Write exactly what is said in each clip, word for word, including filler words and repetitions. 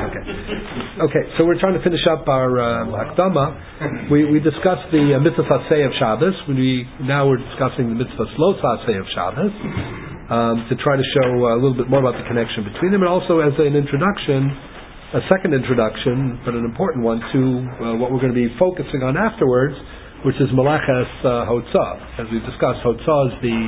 Okay. Okay, so we're trying to finish up our uh, Akdama. We, we discussed the uh, mitzvah Aseh of Shabbos. We, now we're discussing the mitzvah Lo Aseh of Shabbos um, to try to show uh, a little bit more about the connection between them, and also as an introduction, a second introduction, but an important one, to uh, what we're going to be focusing on afterwards, which is Melaches uh, Hotzah. As we've discussed, Hotzah is the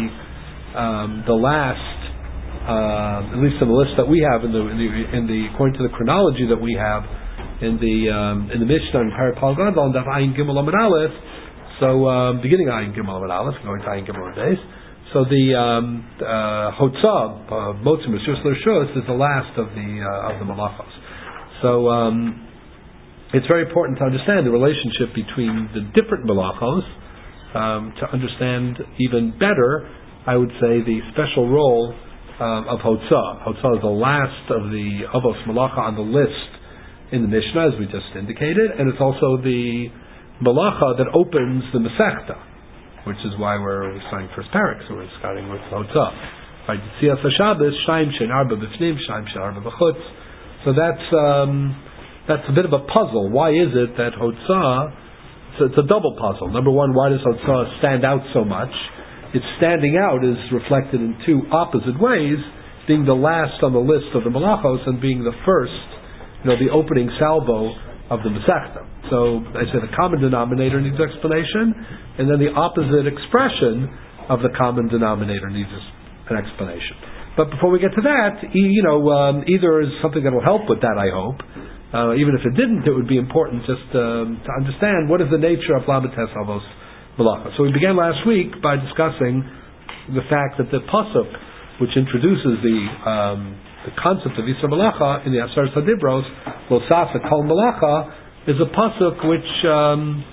um, the last, uh, at least in the list that we have, in the, in the in the according to the chronology that we have in the um, in the Mishnah in Parapal Gadol and Ayin Gimel Amud Aleph. So um, beginning Ayin Gimel Amud Aleph, going to Ayin Gimel Days. So the um, uh, Hotzah, uh, Motzim Rishus L'Rishus, is the last of the uh, of the Malachos. So. Um, It's very important to understand the relationship between the different malachos, um, to understand even better, I would say, the special role um, of Hotzah. Hotzah is the last of the Avos Malacha on the list in the Mishnah, as we just indicated, and it's also the Malacha that opens the Masechta, which is why we're starting first parak, so we're starting with Hotzah. Right, Tzias HaShabbos, Shaim Shen Arba B'fnim, Shaim Shen Arba B'chutz. So that's... Um, That's a bit of a puzzle. Why is it that Hotzah, so it's a double puzzle. Number one, why does Hotzah stand out so much? Its standing out is reflected in two opposite ways, being the last on the list of the Malachos and being the first, you know, the opening salvo of the Masechta. So, I say the common denominator needs explanation, and then the opposite expression of the common denominator needs an explanation. But before we get to that, you know, um, either is something that will help with that, I hope. Uh, even if it didn't, it would be important just um, to understand what is the nature of Labates Avos Malacha. So we began last week by discussing the fact that the pasuk, which introduces the um, the concept of Yisra Malacha in the Asar Sadibros, Lo Sasa Kol Malacha, is a pasuk which um,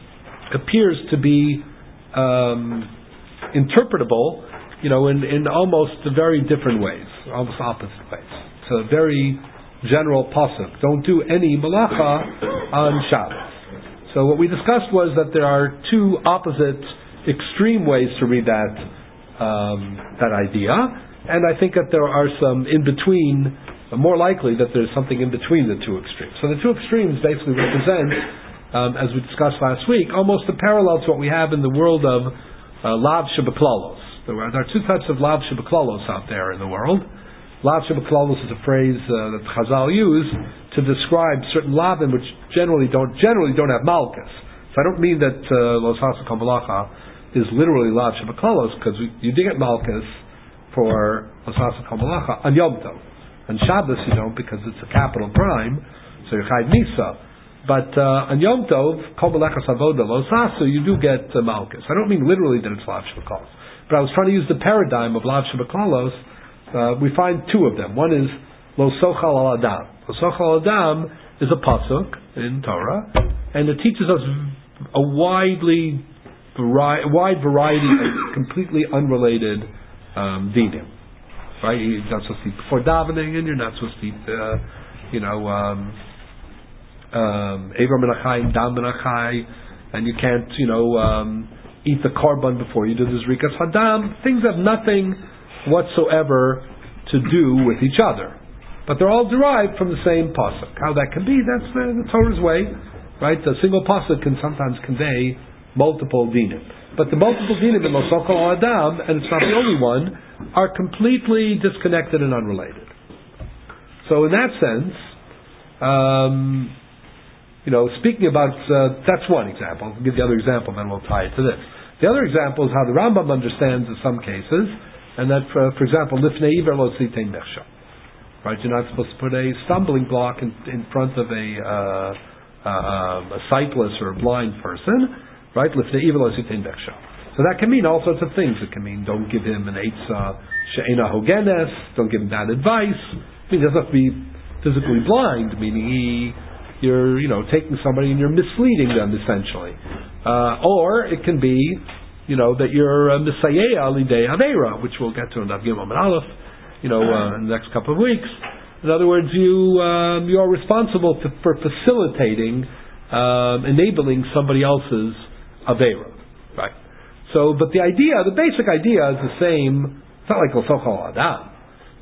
appears to be um, interpretable, you know, in, in almost very different ways, almost opposite ways. It's a very general pasuk. Don't do any malacha on Shabbos. So what we discussed was that there are two opposite, extreme ways to read that um, that idea, and I think that there are some in between. More likely that there's something in between the two extremes. So the two extremes basically represent, um, as we discussed last week, almost a parallel to what we have in the world of uh, lav shebeklalos. There are, there are two types of lav shebeklalos out there in the world. Lav shebeklalos is a phrase uh, that Chazal use to describe certain lavim which generally don't generally don't have malchus. So I don't mean that Lo Sasa Kol Malacha is literally lav shebeklalos, because you do get malchus for Lo Sasa Kol Malacha on Yom Tov. On Shabbos you don't, because it's a capital crime, so you're chayv misa. But uh, on Yom Tov, Kol Malachas Avoda Lo Sasa, you do get uh, malchus. I don't mean literally that it's lav shebeklalos, but I was trying to use the paradigm of lav shebeklalos. Uh, we find two of them. One is Lo Sochal Al Adam. Lo Sochal Al Adam is a pasuk in Torah, and it teaches us a widely vari- wide variety of completely unrelated um, dinim. Right? You're not supposed to eat before davening, and you're not supposed to eat, uh, you know, um, um, Evar Menachai, Dam Menachai, and you can't, you know, um, eat the korban before you do the Zrikas Hadam. Things have nothing whatsoever to do with each other, but they're all derived from the same pasuk. How that can be, that's the, the Torah's way, right? A single pasuk can sometimes convey multiple dinim, but the multiple dinim in Lo Sochal Adam, and it's not the only one, are completely disconnected and unrelated. So in that sense, um, you know, speaking about uh, that's one example. I'll give the other example, then we'll tie it to this. The other example is how the Rambam understands in some cases. And that, for, for example, lifnei iver lo tzitein mechsha. Right, you're not supposed to put a stumbling block in, in front of a, uh, uh, a sightless or a blind person. Right, lifnei iver lo tzitein mechsha. So that can mean all sorts of things. It can mean don't give him an eitzah she'ena hogenes, don't give him bad advice. I mean, he doesn't have to be physically blind, meaning he, you're, you know, taking somebody and you're misleading them essentially. Uh, or it can be, you know, that you're a Messiah Alidei Aveira, which we'll get to in Daf Gimel Amud Aleph, you know, uh, in the next couple of weeks. In other words, you um, you are responsible to, for facilitating, um, enabling somebody else's Aveira, right? So, but the idea, the basic idea is the same. It's not like Lo Sochal Adam.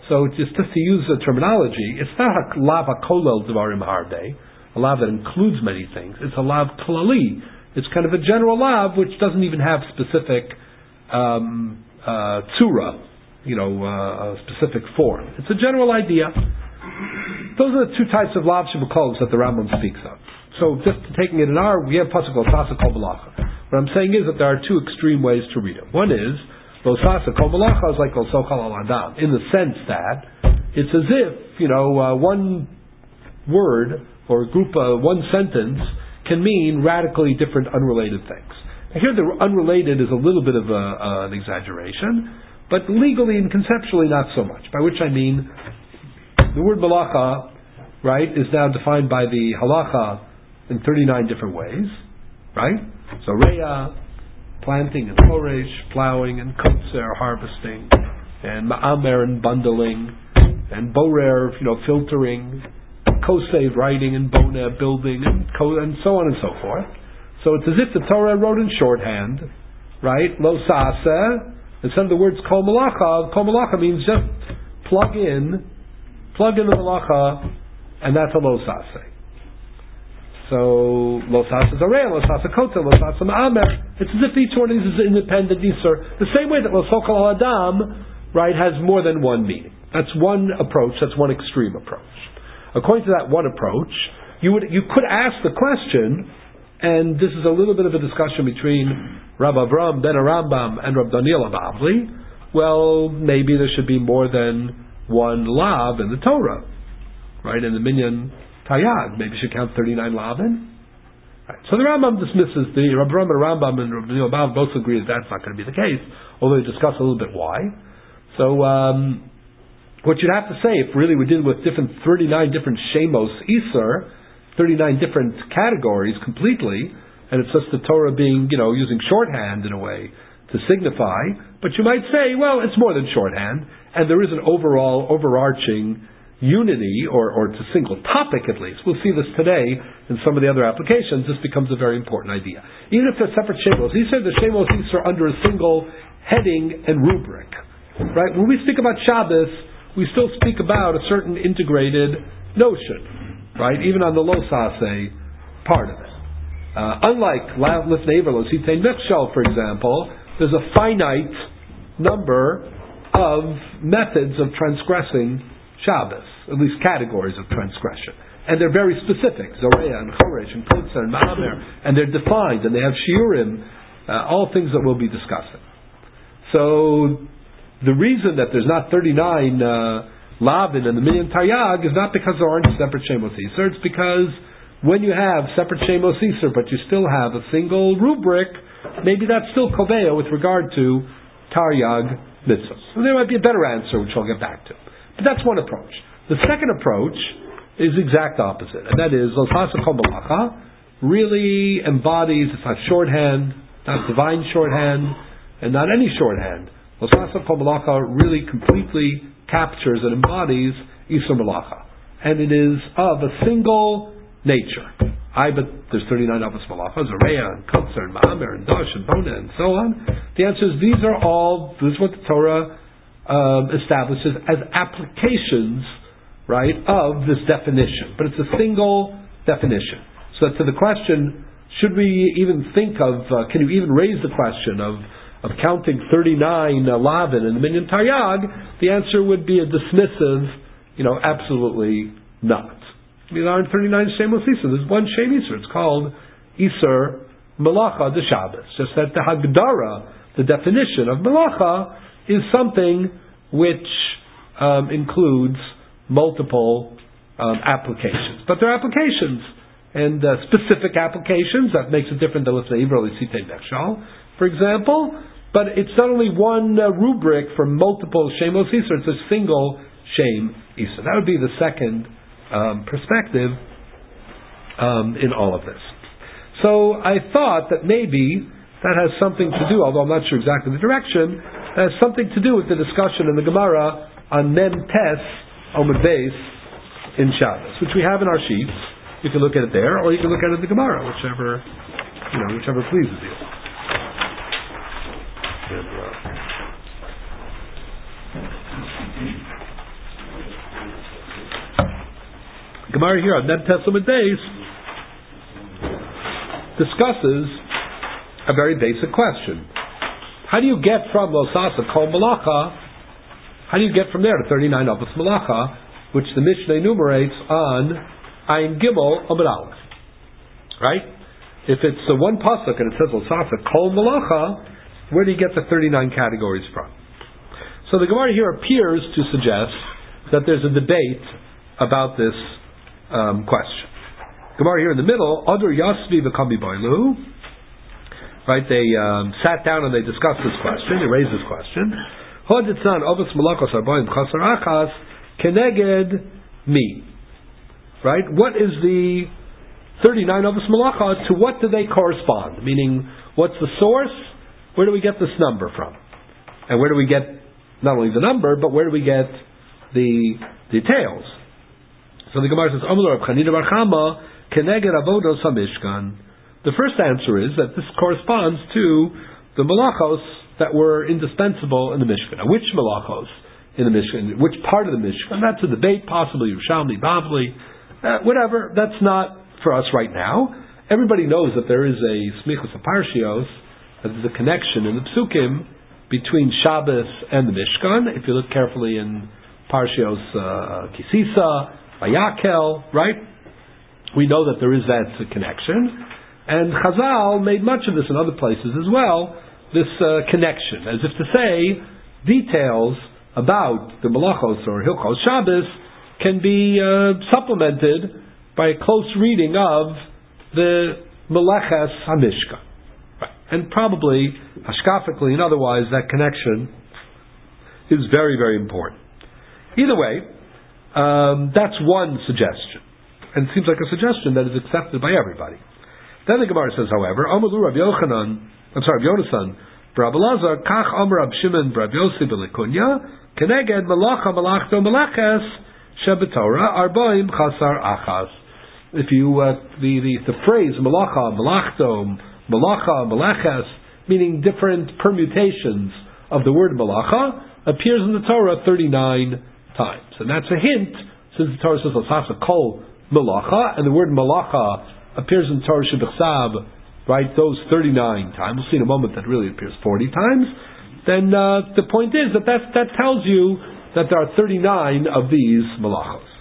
So just, just to use the terminology, it's not a lav kolel dvarim harbe, a lav that includes many things. It's a lav klali. It's kind of a general lav which doesn't even have specific um, uh, tsura, you know, uh, a specific form. It's a general idea. Those are the two types of lav shebukolos that the Rambam speaks of. So just taking it in our, we have pasuk losasa kol malacha. What I'm saying is that there are two extreme ways to read it. One is losasa kol malacha is like losokal al adam, in the sense that it's as if, you know, uh, one word or a group, uh, one sentence can mean radically different, unrelated things. Now here, the unrelated is a little bit of a, uh, an exaggeration, but legally and conceptually not so much. By which I mean, the word malacha, right, is now defined by the halacha in thirty-nine different ways, right? So reya, planting and choresh, plowing and kotzer, harvesting, and ma'amer and bundling, and borer, you know, filtering, kosev, writing, and boneh, building, and, ko- and so on and so forth. So it's as if the Torah wrote in shorthand, right? Lo sa'aseh. Instead of the words kol malacha, kol malacha means just plug in, plug in the malacha, and that's a lo sa'aseh. So lo sa'aseh zareh, lo sa'aseh kotzer, lo sa'aseh ma'amer. It's as if each one of these is an independent isur. The same way that lo sokal al adam, right, has more than one meaning. That's one approach. That's one extreme approach. According to that one approach, you would you could ask the question, and this is a little bit of a discussion between Rav Avram ben Rambam and Rav Daniel Bavli. Well, maybe there should be more than one lav in the Torah, right? In the minyan tayag, maybe you should count thirty-nine lavin. Right. So the Rambam dismisses the Rav Avram ben Rambam and Rav Daniel Bavli both agree that that's not going to be the case, although they discuss a little bit why. So. Um, What you'd have to say, if really we're dealing with different thirty-nine different shemos iser, thirty-nine different categories completely, and it's just the Torah being, you know, using shorthand in a way to signify, but you might say, well, it's more than shorthand, and there is an overall, overarching unity, or, or it's a single topic at least. We'll see this today in some of the other applications. This becomes a very important idea. Even if they're separate shemos, these are the shemos iser under a single heading and rubric. Right? When we speak about Shabbos, we still speak about a certain integrated notion, right? Even on the lo saseh part of it. Uh, unlike lifnei iver lo sitein mechshel, for example, there's a finite number of methods of transgressing Shabbos, at least categories of transgression. And they're very specific, Zoreya and Choresh and Kotzer and Ma'amer, and they're defined, and they have shiurim, uh, all things that we'll be discussing. So, the reason that there's not thirty-nine uh, lavin in the minyan taryag is not because there aren't separate shemos iser. It's because when you have separate shemos iser, but you still have a single rubric, maybe that's still kovea with regard to taryag mitzvahs. So there might be a better answer, which I'll get back to. But that's one approach. The second approach is the exact opposite, and that is losasa kol malacha really embodies, it's not shorthand, not divine shorthand, and not any shorthand. Losasa kol malacha really completely captures and embodies Isur Malacha. And it is of a single nature. I, but there's thirty-nine Avos Malachas, Areya, and Kotzer, and Ma'amer, and Dosh, and Boneh, and so on. The answer is these are all, this is what the Torah um, establishes as applications, right, of this definition. But it's a single definition. So to the question, should we even think of, uh, can you even raise the question of of counting thirty-nine uh, lavin in the minyan taryag, the answer would be a dismissive, you know, absolutely not. I mean, there aren't thirty-nine shemos iser. There's one shem iser. It's called Isur Malacha de Shabbos. Just that the Hagdara, the definition of Malacha, is something which um, includes multiple um, applications. But they're applications, and uh, specific applications, that makes it different than, let's say, Ivro L'Sitei Nechshal, for example. But it's not only one uh, rubric for multiple shemos iser, it's a single shem iser. That would be the second um, perspective um, in all of this. So I thought that maybe that has something to do, although I'm not sure exactly the direction, that has something to do with the discussion in the Gemara on Mem Tes Omid Beis in Shabbos, which we have in our sheets. You can look at it there, or you can look at it in the Gemara, whichever, you know, whichever pleases you. And, uh, Gemara here on Neb Testament Days discusses a very basic question. How do you get from Losasa Kol Malacha, how do you get from there to thirty-nine Avos Malacha, which the Mishnah enumerates on Ayin Gimel Amud Aleph? Right? If it's uh, one pasuk and it says Losasa Kol Malacha, where do you get the thirty-nine categories from? So the Gemara here appears to suggest that there's a debate about this um, question. Gemara here in the middle, Adur Yasvi v'Kami Boilu. Right, they um, sat down and they discussed this question. They raised this question. Hoditzan Avos Malachos Arbaim Chasar Achas Keneged Mi. Right, what is the thirty-nine Avos Malacha? To what do they correspond? Meaning, what's the source? Where do we get this number from? And where do we get not only the number, but where do we get the details? So the Gemara says, Amar Rav Chanina bar Chama Keneged Avodos HaMishkan. The first answer is that this corresponds to the malachos that were indispensable in the Mishkan. Now, which malachos in the Mishkan? Which part of the Mishkan? That's a debate, possibly Yerushalmi, Bavli, uh, whatever. That's not for us right now. Everybody knows that there is a smichus of parshios, that there's a connection in the psukim between Shabbos and the Mishkan. If you look carefully in parshios uh, Kisisa, Vayakel, right? We know that there is that connection. And Chazal made much of this in other places as well, this uh, connection, as if to say, details about the Malachos or Hilchos Shabbos can be uh, supplemented by a close reading of the Meleches HaMishkan. Right. And probably, hashkafically and otherwise, that connection is very, very important. Either way, um, that's one suggestion. And it seems like a suggestion that is accepted by everybody. Then the Gemara says, however, Amalu Rav Yochanan, I'm sorry, Rav Yonasan, Rav Elazar, Kach Amar Rav Shimon, Rav Yossi B'Likunya, Keneged Malacha Malachto Meleches Shebetorah Arbaim Chasar Achas. If you uh, the, the the phrase Malacha Malachto Malacha Meleches, meaning different permutations of the word Malacha, appears in the Torah thirty-nine times, and that's a hint since the Torah says Losasa Kol Malacha, and the word Malacha appears in Torah Shebechsav, right, those thirty-nine times. We'll see in a moment that really appears forty times. Then uh, the point is that, that that tells you that there are thirty-nine of these malachos.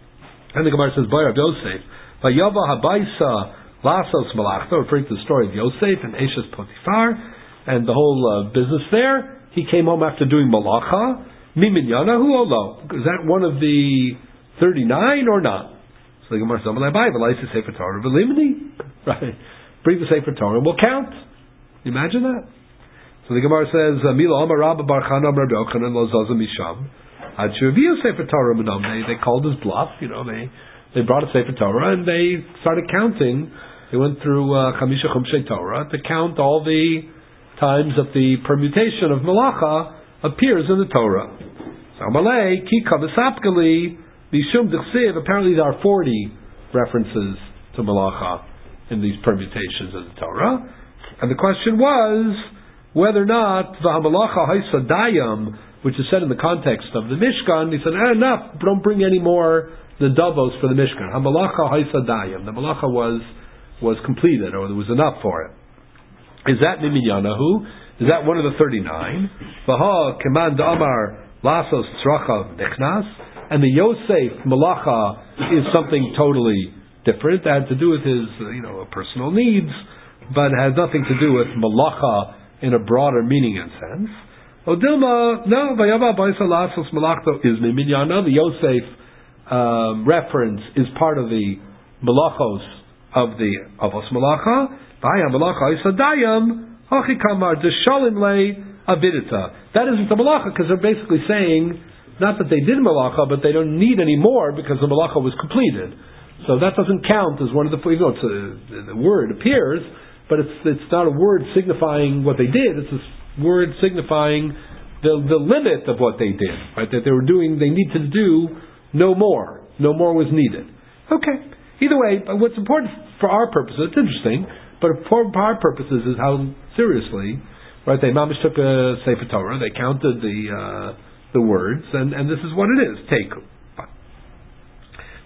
And the Gemara says, Boy Rav Yosef, Vayava Habaisa Lasos Malachto, referring to the story of Yosef and Eshes Potifar, and the whole uh, business there. He came home after doing malacha. Mimin Yanahu Olo. Is that one of the thirty-nine or not? So the Gemara says, Sefer Torah v'limni. Right. Bring the Sefer Torah, we'll count. Imagine that. So the Gemara says, Mila Amar Rabba Bar Chana Rabbi Yochanan Lo Zaza Misham. Ad Shuviu Sefer Torah Menam. They they called his bluff. You know, they they brought a Sefer Torah and they started counting. They went through Chamisha Chumshei Torah to count all the times that the permutation of Malacha appears in the Torah. So Amalei Ki Kavasapkali. Mishum D'chsiv, apparently there are forty references to Malacha in these permutations of the Torah. And the question was whether or not the Hamalacha Haisadayam, which is said in the context of the Mishkan, he said, eh, enough, don't bring any more the Davos for the Mishkan. Hamalacha Haisadayam, the Malacha was was completed, or there was enough for it. Is that Miminyanahu? Is that one of the thirty-nine? Vaha Keman Damar Lasos Tzracha Nechnas. And the Yosef Malacha is something totally different. It had to do with his, you know, personal needs, but it has nothing to do with Malacha in a broader meaning and sense. Odilma, no, Vayava Baisa Lasos Malachto is Miminyana. The Yosef um, reference is part of the Malachos of the Avos Malacha. Vaya Malacha Isadayam, Hachikamar, Deshalim Le Avidita. That isn't the Malacha, because they're basically saying, not that they did malacha, but they don't need any more because the malacha was completed. So that doesn't count as one of the, you know, it's a, the word appears, but it's it's not a word signifying what they did. It's a word signifying the the limit of what they did, right? That they were doing, they need to do no more. No more was needed. Okay. Either way, what's important for our purposes, it's interesting, but for our purposes is how seriously, right? They mamish took a Sefer Torah, they counted the. Uh, the words, and, and this is what it is. Take.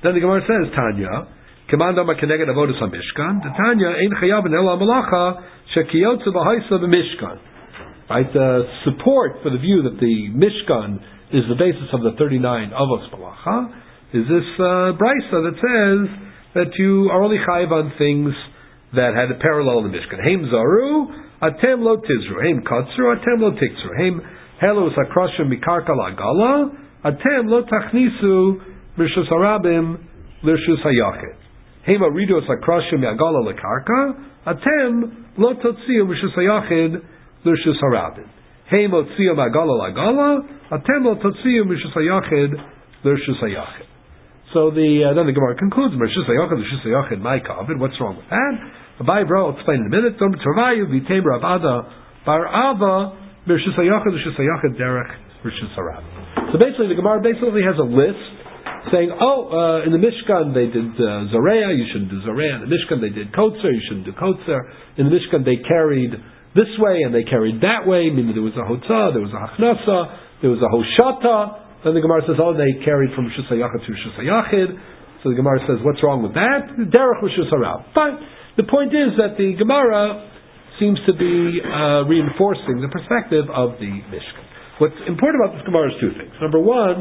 Then the Gemara says, Tanya, Kamanda Makeneged Avodas HaMishkan, the Tanya, Ein Chayav and Ela Malacha, Shekiyotze B'Haisa B'Mishkan. Right, the support for the view that the Mishkan is the basis of the thirty-nine Avos Malacha is this uh, Brisa that says that you are only chayiv on things that had a parallel in the Mishkan. Heim Zaru, Atem Lo Tizru. Heim Katzru, Atem Lo Tikzru. Heim Helu Sakrashim Mikarka Lagala, Atem Lo Tachnisu, Rishus Harabim, Lirshus Hayachid. Heim Aridu Sakrashim Yagala Lakarka, Atem Lo Totziu, Rishus Hayachid, Lirshus Harabim. Heim Otziu Magala Lagala, Atem Lo Totziu, Rishus Hayachid, Lirshus Hayachid. So the uh, then the Gemara concludes, Rishus Hayachid, Lirshus Hayachid, my covet. What's wrong with that? Abai Bro will explain in a minute. Dom Travayu Vitem Rabada Bar Ava Rishus Hayachid, Rishus Hayachid, Derech Rishus Harabim. So basically, the Gemara basically has a list saying, oh, uh, in the Mishkan they did uh, Zoreya, you shouldn't do Zoreya. In the Mishkan they did Kotzer, you shouldn't do Kotzer. In the Mishkan they carried this way and they carried that way, meaning there was a Hotzah, there was a Hachnasa, there was a Hoshata. Then the Gemara says, oh, they carried from Rishus Hayachid to Rishus Hayachid. So the Gemara says, what's wrong with that? Derech Rishus Harabim. Fine. The point is that the Gemara seems to be uh, reinforcing the perspective of the Mishkan. What's important about this Gemara is two things. Number one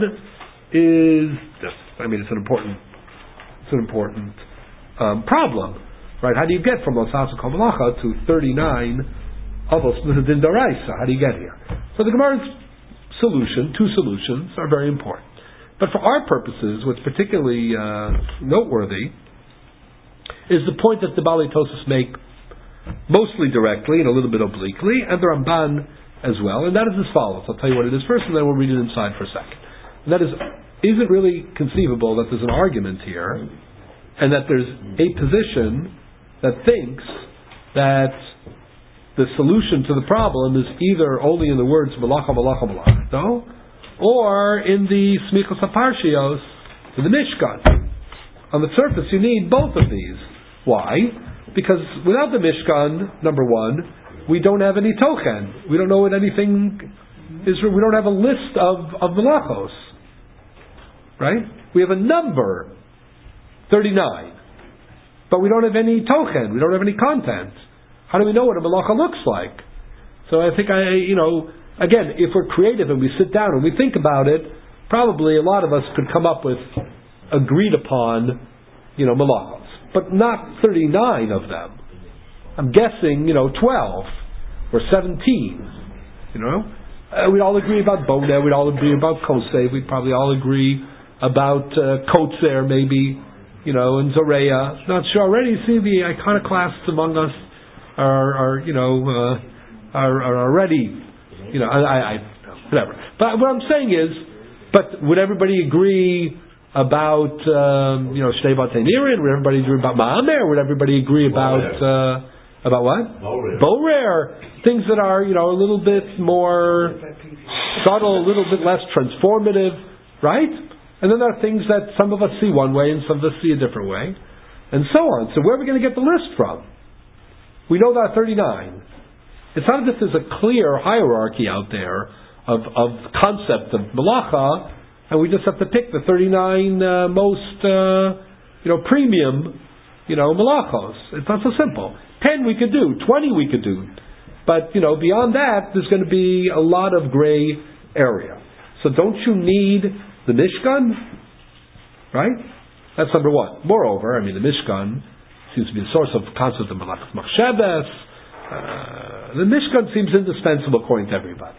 is, I mean, it's an important, it's an important um, problem, right? How do you get from Losas Kol Malacha to thirty-nine Avos Din Daraisa? How do you get here? So the Gemara's solution, two solutions, are very important. But for our purposes, what's particularly uh, noteworthy is the point that the Balei Tosas make mostly directly and a little bit obliquely, and the Ramban as well, and that is as follows. I'll tell you what it is first, and then we'll read it inside for a second. And that is, is it really conceivable that there's an argument here, and that there's a position that thinks that the solution to the problem is either only in the words Malacha, Malacha, Malachto, or in the Smichos HaParshios, in the Mishkan. On the surface, you need both of these. Why? Because without the Mishkan, number one, we don't have any tochen. We don't know what anything is. We don't have a list of, of malachos. Right? We have a number, thirty-nine. But we don't have any tochen. We don't have any content. How do we know what a malacha looks like? So I think, I, you know, again, if we're creative and we sit down and we think about it, probably a lot of us could come up with agreed upon, you know, malachos. But not thirty-nine of them. I'm guessing, you know, twelve or seventeen. You know, uh, we'd all agree about Boneh. We'd all agree about Kosei. We'd probably all agree about uh, Kotzer, maybe, you know, and Zoreya. Not sure already. You see, the iconoclasts among us are, are you know, uh, are, are already, you know, I, I, whatever. But what I'm saying is, but would everybody agree about, um, you know, Shnei Batei Nirin? Would everybody agree about Ma'amer? Would everybody agree about, uh, about what? Borer. Things that are, you know, a little bit more subtle, a little bit less transformative, right? And then there are things that some of us see one way and some of us see a different way, and so on. So where are we going to get the list from? We know there are thirty-nine. It's not as if there's a clear hierarchy out there of, of concept of Malacha, and we just have to pick the thirty-nine uh, most, uh, you know, premium, you know, malachos. It's not so simple. Ten we could do, twenty we could do, but you know, beyond that, there's going to be a lot of gray area. So don't you need the Mishkan? Right? That's number one. Moreover, I mean, the Mishkan seems to be a source of concept of malachos machsheves. Uh, the Mishkan seems indispensable according to everybody.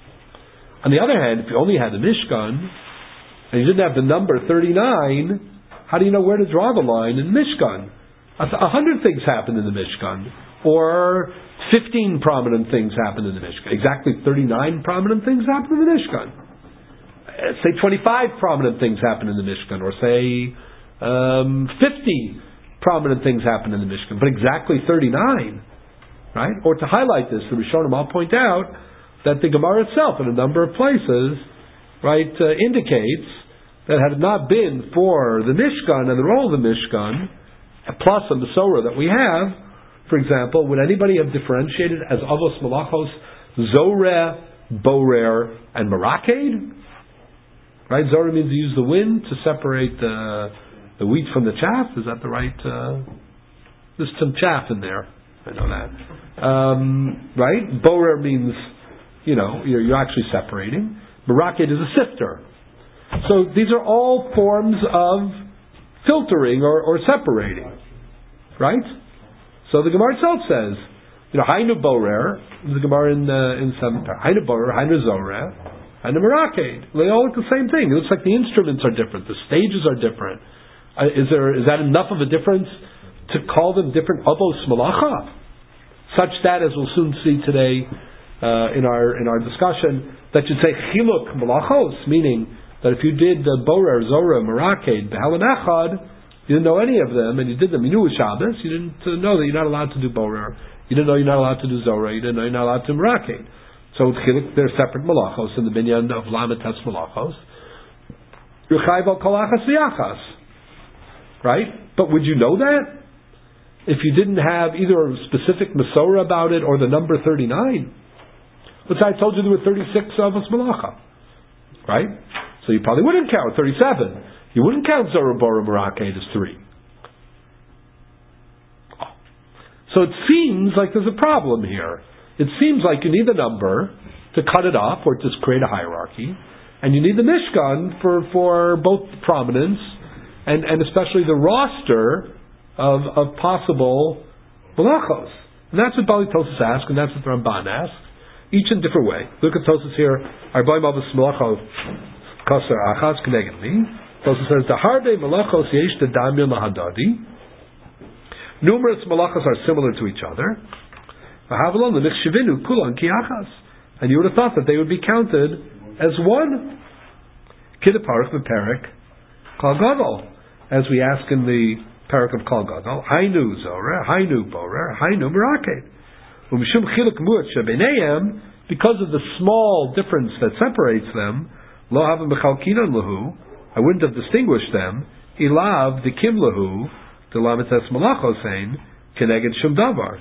On the other hand, if you only had the Mishkan, and you didn't have the number thirty-nine, how do you know where to draw the line in Mishkan? A hundred things happen in the Mishkan, or fifteen prominent things happen in the Mishkan. Exactly thirty-nine prominent things happen in the Mishkan. Uh, say twenty-five prominent things happen in the Mishkan, or say um, fifty prominent things happen in the Mishkan, but exactly thirty-nine, right? Or to highlight this, the Rishonim, I'll point out that the Gemara itself, in a number of places, right, uh, indicates that had it not been for the Mishkan and the role of the Mishkan, plus the Masorah that we have, for example, would anybody have differentiated as Avos Malachos, Zoreh, Borer, and Maraked? Right, Zoreh means to use the wind to separate the the wheat from the chaff. Is that the right? Uh, there's some chaff in there. I know that. Um, right? Borer means, you know, you're, you're actually separating. Meraked is a sifter. So these are all forms of filtering or, or separating. Right? So the Gemara itself says, you know, Hainu Borer, the Gemara in uh, in seven Hainu Borer, Hainu Zoreh, Hainu Meraked. They all look the same thing. It looks like the instruments are different, the stages are different. Uh, is there is that enough of a difference to call them different Avos Malacha? Such that, as we'll soon see today uh, in our in our discussion, that you'd say Chiluk Malachos, meaning that if you did the Borer, Zorah, Meraked, Behalan Echad, you didn't know any of them, and you did them, you knew it was Shabbos, you didn't uh, know that you're not allowed to do Borer, you didn't know you're not allowed to do Zorah, you didn't know you're not allowed to do Meraked. So Chiluk, they're separate Malachos in the binyan of Lamites Malachos. You're Chayv al Kolachas V'Yachas. Right? But would you know that? If you didn't have either a specific Masorah about it or the number thirty-nine. Which I told you there were thirty-six Avos Malacha. Right? So you probably wouldn't count thirty-seven. You wouldn't count Zorah, Borer, Meraked as three. So it seems like there's a problem here. It seems like you need the number to cut it off or to create a hierarchy. And you need the Mishkan for, for both prominence and, and especially the roster of, of possible malachos. And that's what Bali Tosas asks, and that's what the Ramban asks, each in a different way. Look at Tosas here. Arbaim avos malachos kaser achas keneged li. Tosas says, the harde malachos yesh tedamya lahadadi. Numerous malachos are similar to each other. V'havalon l'nichshivinu kulan ki achas. And you would have thought that they would be counted as one. Kidaparach v'perek kol gadol. As we ask in the Parak of Kol Gadol, Hainu Zorah, Hainu Borer, Hainu Meraked. Umshum chiluk mu'at shebeneim, because of the small difference that separates them, lo havim bechalkinan lahu, I wouldn't have distinguished them, ilav dikim lahu, delamites malachosein, keneged shum davar,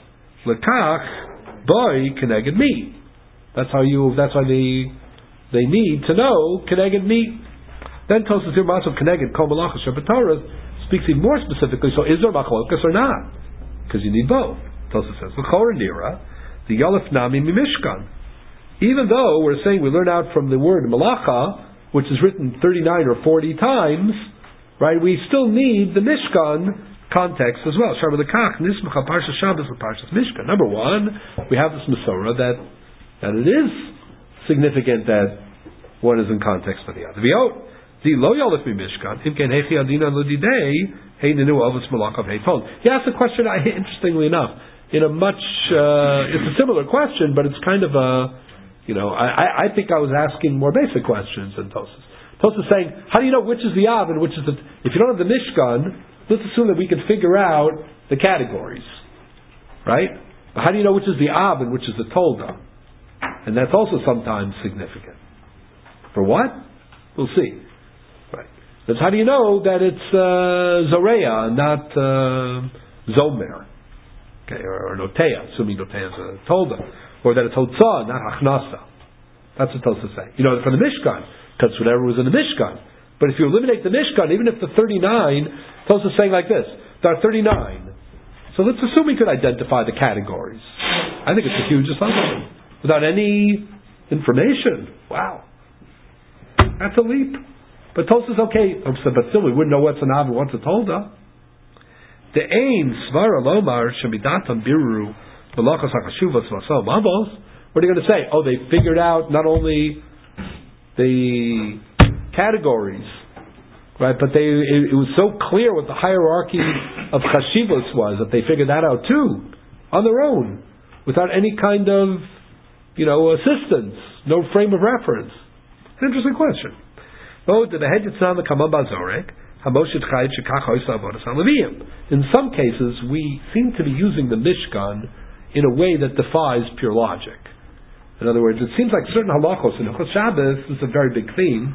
lekach boy keneged me. That's how you. That's why they they need to know keneged me. Then Tosas here Masav keneged kol malachos shebetorah speaks even more specifically. So is there machlokas or not? Because you need both. Tosas says l'chor nira the yalef nami mimishkan. Even though we're saying we learn out from the word malacha, which is written thirty-nine or forty times, right? We still need the Mishkan context as well. Sharma lekach nismacha parsha Shabbos parsha Mishkan. Number one, we have this Masorah that that it is significant that one is in context for the other. V'yot the lo yalef mimishkan imken hechi adina ludidei hey nenu avos malakav hey told. He asked a question. I interestingly enough, in a much uh, it's a similar question, but it's kind of a You know, I, I think I was asking more basic questions than Tosas. Tosas is saying, how do you know which is the Av and which is the... If you don't have the Mishkan, let's assume that we can figure out the categories. Right? But how do you know which is the Av and which is the Tolda? And that's also sometimes significant. For what? We'll see. Right. That's how do you know that it's uh, Zoreya, not uh, Zomer? Okay, or, or Notea, assuming Notea is a Tolda. Or that it's Hotzah, not Achnasa. That's what Tosas say. You know, from the Mishkan, because whatever was in the Mishkan. But if you eliminate the Mishkan, even if the thirty-nine, Tosas is saying like this, there are thirty-nine. So let's assume we could identify the categories. I think it's a huge assumption. Without any information. Wow. That's a leap. But Tosas is okay. But still, we wouldn't know what's an Av and what's a Tolda. The Ein Svara Lomar Shemidatam Biru what are you going to say? Oh, they figured out not only the categories, right, but they it, it was so clear what the hierarchy of Chashivos was that they figured that out too, on their own, without any kind of, you know, assistance, no frame of reference. An interesting question. Oh, did the head yitzam the kamam bazorek? In some cases, we seem to be using the Mishkan in a way that defies pure logic. In other words, it seems like certain halachos in Hilchos Shabbos, this is a very big theme,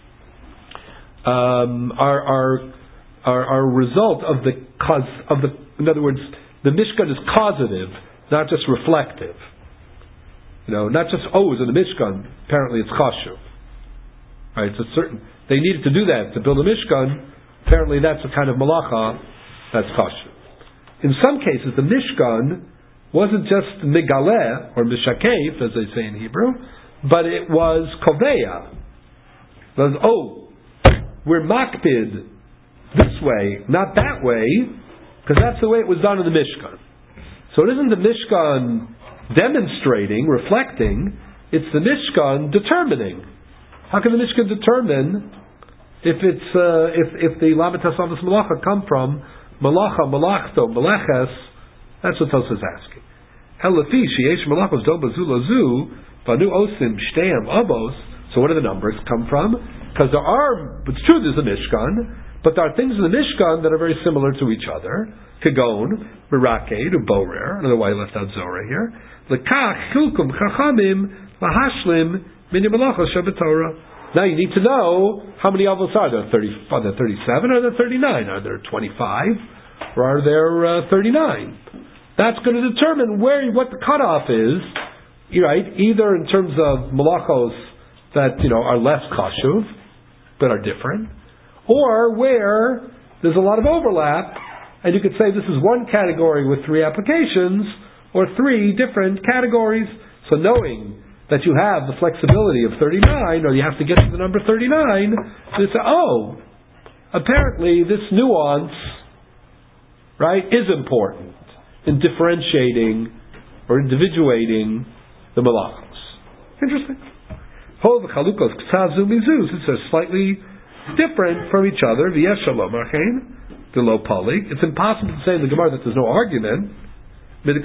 um, are, are are are a result of the cause of the. In other words, the Mishkan is causative, not just reflective. You know, not just oh, it's in the Mishkan. Apparently, it's chashuv. Right? It's a certain. They needed to do that to build a Mishkan, apparently that's a kind of malacha that's kosher. In some cases, the Mishkan wasn't just migaleh or mishakef, as they say in Hebrew, but it was koveya. It was, oh, we're makpid this way, not that way, because that's the way it was done in the Mishkan. So it isn't the Mishkan demonstrating, reflecting, it's the Mishkan determining. How can the Mishkan determine if it's uh, if if the Lamed Hasavas Malacha come from Malacha, Malachto, Meleches? That's what Tosa is asking. Helafi sheyesh malachos do bazulo zu banu osim shteim abos. So what do the numbers come from? Because there are, it's true, there's a Mishkan, but there are things in the Mishkan that are very similar to each other. Kagon, Barakeh, Borer. I don't know why I left out Zorah here. Lekach chilkum chachamim lahashlim min malachos shebetorah. Now you need to know how many avos are there. thirty, are there thirty-seven? Are there thirty-nine? Are there twenty-five? Or are there uh, thirty-nine? That's going to determine where what the cutoff is. Right? Either in terms of malachos that you know are less kashuv, that are different, or where there's a lot of overlap, and you could say this is one category with three applications, or three different categories. So knowing that you have the flexibility of thirty-nine, or you have to get to the number thirty-nine, you say, oh, apparently this nuance, right, is important in differentiating or individuating the malachos. Interesting. It's slightly different from each other. It's impossible to say in the Gemara that there's no argument. Because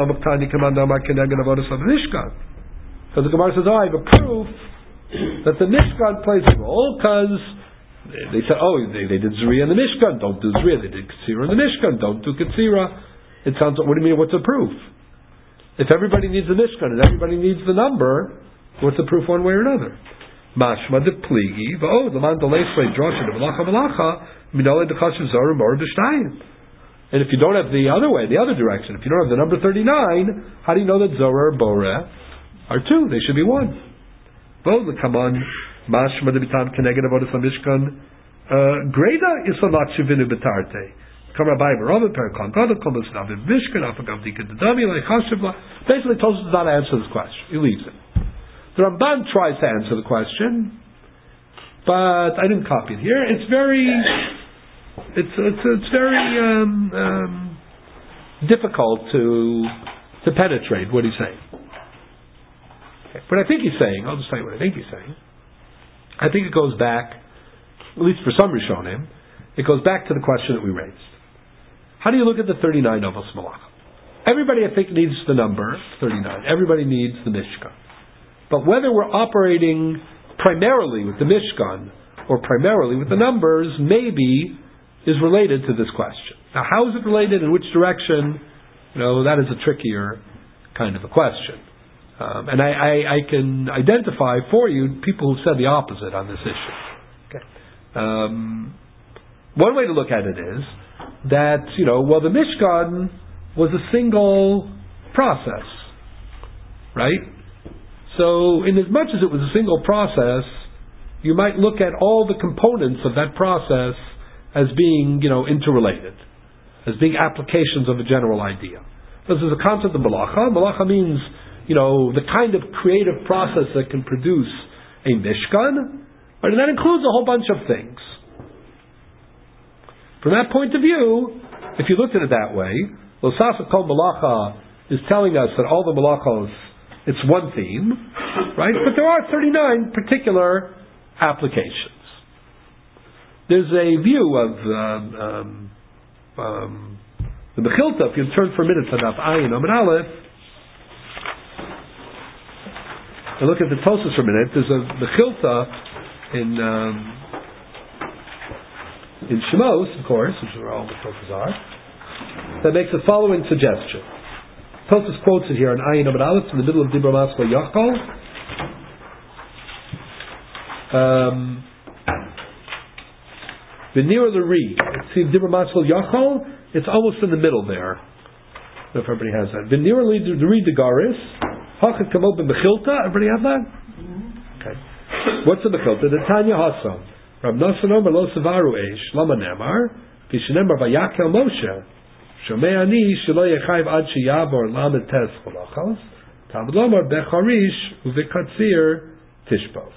the Gemara says, oh, I have a proof that the Mishkan plays a role, because they said, oh, they, they did Zriya in the Mishkan, don't do Zriya. They did Ketzira in the Mishkan, don't do Ketzira. It sounds, what do you mean, what's the proof? If everybody needs the Mishkan and everybody needs the number, what's the proof one way or another? Mashma de pligi, oh, the man delesle drosha de malacha malacha, minole de chashiv zara mor b'shtayim. And if you don't have the other way, the other direction, if you don't have the number thirty-nine, how do you know that Zorah or Boreh are two? They should be one. Well, come on. Mashma de bitam keneged avodas hamishkan. Greda isolat shivinu betarte. Basically, Tosfos does not answer this question. He leaves it. The Ramban tries to answer the question, but I didn't copy it here. It's very, it's it's, it's very um, um, difficult to to penetrate what he's saying. Okay. But I think he's saying, I'll just tell you what I think he's saying. I think it goes back, at least for some Rishonim, it goes back to the question that we raised. How do you look at the thirty-nine Avos Malacha? Everybody, I think, needs the number thirty-nine. Everybody needs the Mishkan. But whether we're operating primarily with the Mishkan or primarily with the numbers, maybe is related to this question. Now, how is it related? In which direction? You know, that is a trickier kind of a question. Um, and I, I, I can identify for you people who've said the opposite on this issue. Okay. Um, one way to look at it is that, you know, well, the Mishkan was a single process, right? So, in as much as it was a single process, you might look at all the components of that process as being, you know, interrelated, as being applications of a general idea. This is a concept of Malacha. Malacha means, you know, the kind of creative process that can produce a Mishkan, right? And that includes a whole bunch of things. From that point of view, if you looked at it that way, Losasa Kol Malacha is telling us that all the Malachos, it's one theme, right? But there are thirty-nine particular applications. There's a view of um, um, um, the Mechilta, if you turn for a minute to Daf Ayin Amud Aleph, and look at the Tosfos for a minute, there's a Mechilta in... Um, in Shemos, of course, which are all the Tosfos are, that makes the following suggestion. Tosfos quotes it here in Ayin Amud Aleph in the middle of Dibra Masla Yachol. Um, V'nira l'ri. See Dibra Masla Yachol? It's almost in the middle there. I don't know if everybody has that. V'nira l'ri degaris. Hachet kamot b'mechilta. Everybody have that? Okay. What's the mechilta? The Tanya Hasan. Rav Nosson Omer lo sevaru eish. Lama nemar. Vishenemar vayakel Moshe. Shomei ani shelo yechayv ad sheyavor lamed tes cholachos. Talmud lomar becharish uvekatzir tishbos.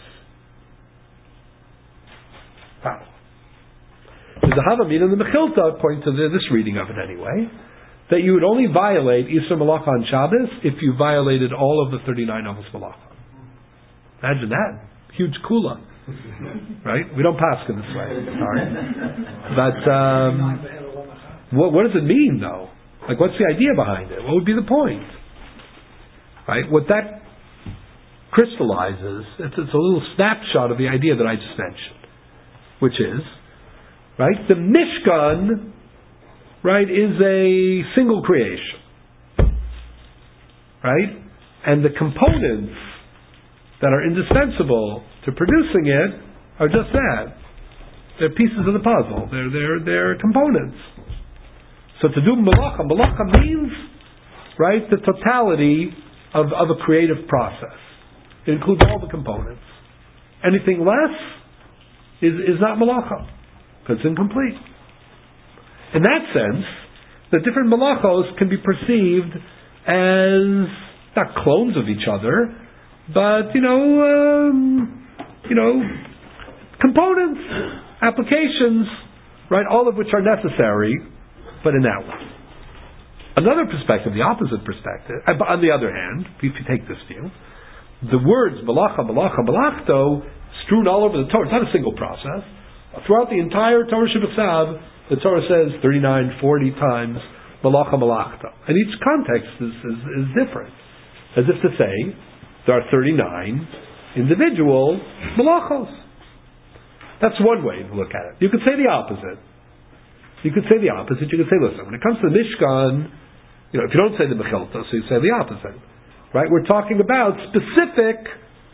Wow. There's a Havamina in the Mechilta, according to the, this reading of it anyway, that you would only violate Isur Malacha on Shabbos if you violated all of the thirty-nine Avos Malacha. Imagine that. Huge kula. Right? We don't pass in this way. Sorry. But um, what, what does it mean, though? Like, what's the idea behind it? What would be the point? Right? What that crystallizes, it's, it's a little snapshot of the idea that I just mentioned, which is, right, the Mishkan, right, is a single creation. Right? And the components that are indispensable to producing it are just that. They're pieces of the puzzle. They're, they're, they're components. So to do malacha, malacha means, right, the totality of, of a creative process. It includes all the components. Anything less is, is not malacha, because it's incomplete. In that sense, the different malachos can be perceived as not clones of each other, but, you know, um, you know, components, applications, right, all of which are necessary, but in that way. Another perspective, the opposite perspective, on the other hand, if you take this view, the words malacha, malacha, malachto, strewn all over the Torah, it's not a single process. Throughout the entire Torah Shabbat, the Torah says thirty-nine, forty times malacha, malachto. And each context is, is, is different. As if to say, there are thirty-nine individual malachos. That's one way to look at it. You could say the opposite. You could say the opposite. You could say, listen, when it comes to the Mishkan, you know, if you don't say the Mechilta, so you say the opposite. Right? We're talking about specific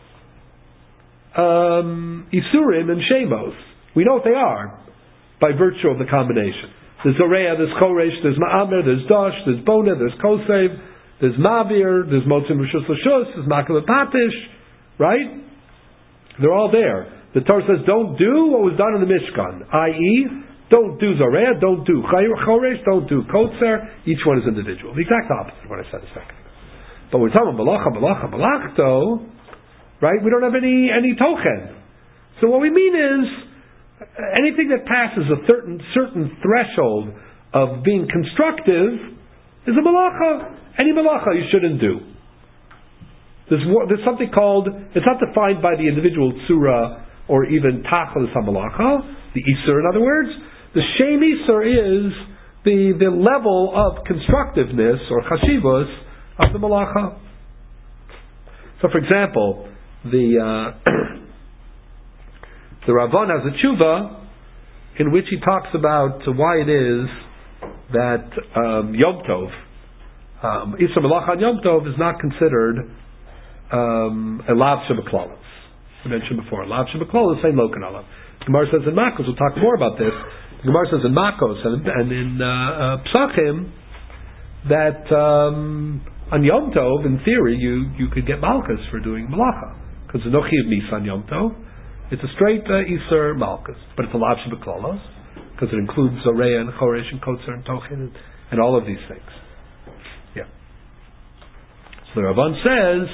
um, Isurim and Shemos. We know what they are by virtue of the combination. There's Zoreah, there's Choresh, there's Ma'amer, there's Dosh, there's Bona, there's Kosev, there's Mavir, there's Motzim Rishus Lashus, there's Makel Patish, right? They're all there. The Torah says, don't do what was done in the Mishkan, that is, don't do Zoreah, don't do Choresh, don't do Kotzer. Each one is individual. The exact opposite of what I said a second ago. But we're talking about Malacha, Malacha, Malachto, right? We don't have any, any Tochen. So what we mean is, anything that passes a certain, certain threshold of being constructive is a Malacha. Any Malacha you shouldn't do. There's, there's something called, it's not defined by the individual Tzura or even Tachlis HaMalacha, the Isur in other words. The Shem Isur is the, the level of constructiveness or Chashivus of the Malacha. So for example, the uh, the Ravan has a tshuva in which he talks about why it is that um, Yom Tov, um, Isur Malacha on Yom Tov is not considered um, a Lav Shebaklalos. I mentioned before, Lav Shebaklalos, same Lokan Alav. Gemara says in Makos, we'll talk more about this. Gemara says in Makos and, and in uh, uh, Psachim that um, on Yom Tov, in theory, you, you could get Malchus for doing Malacha. Because the Nochi of Misa on Yom Tov, it's a straight uh, Isur Malchus. But it's a Lav Shebaklalos, because it includes Zoreah and Choresh and Kotzer and Tochin and, and all of these things. Yeah. So the Ravan says,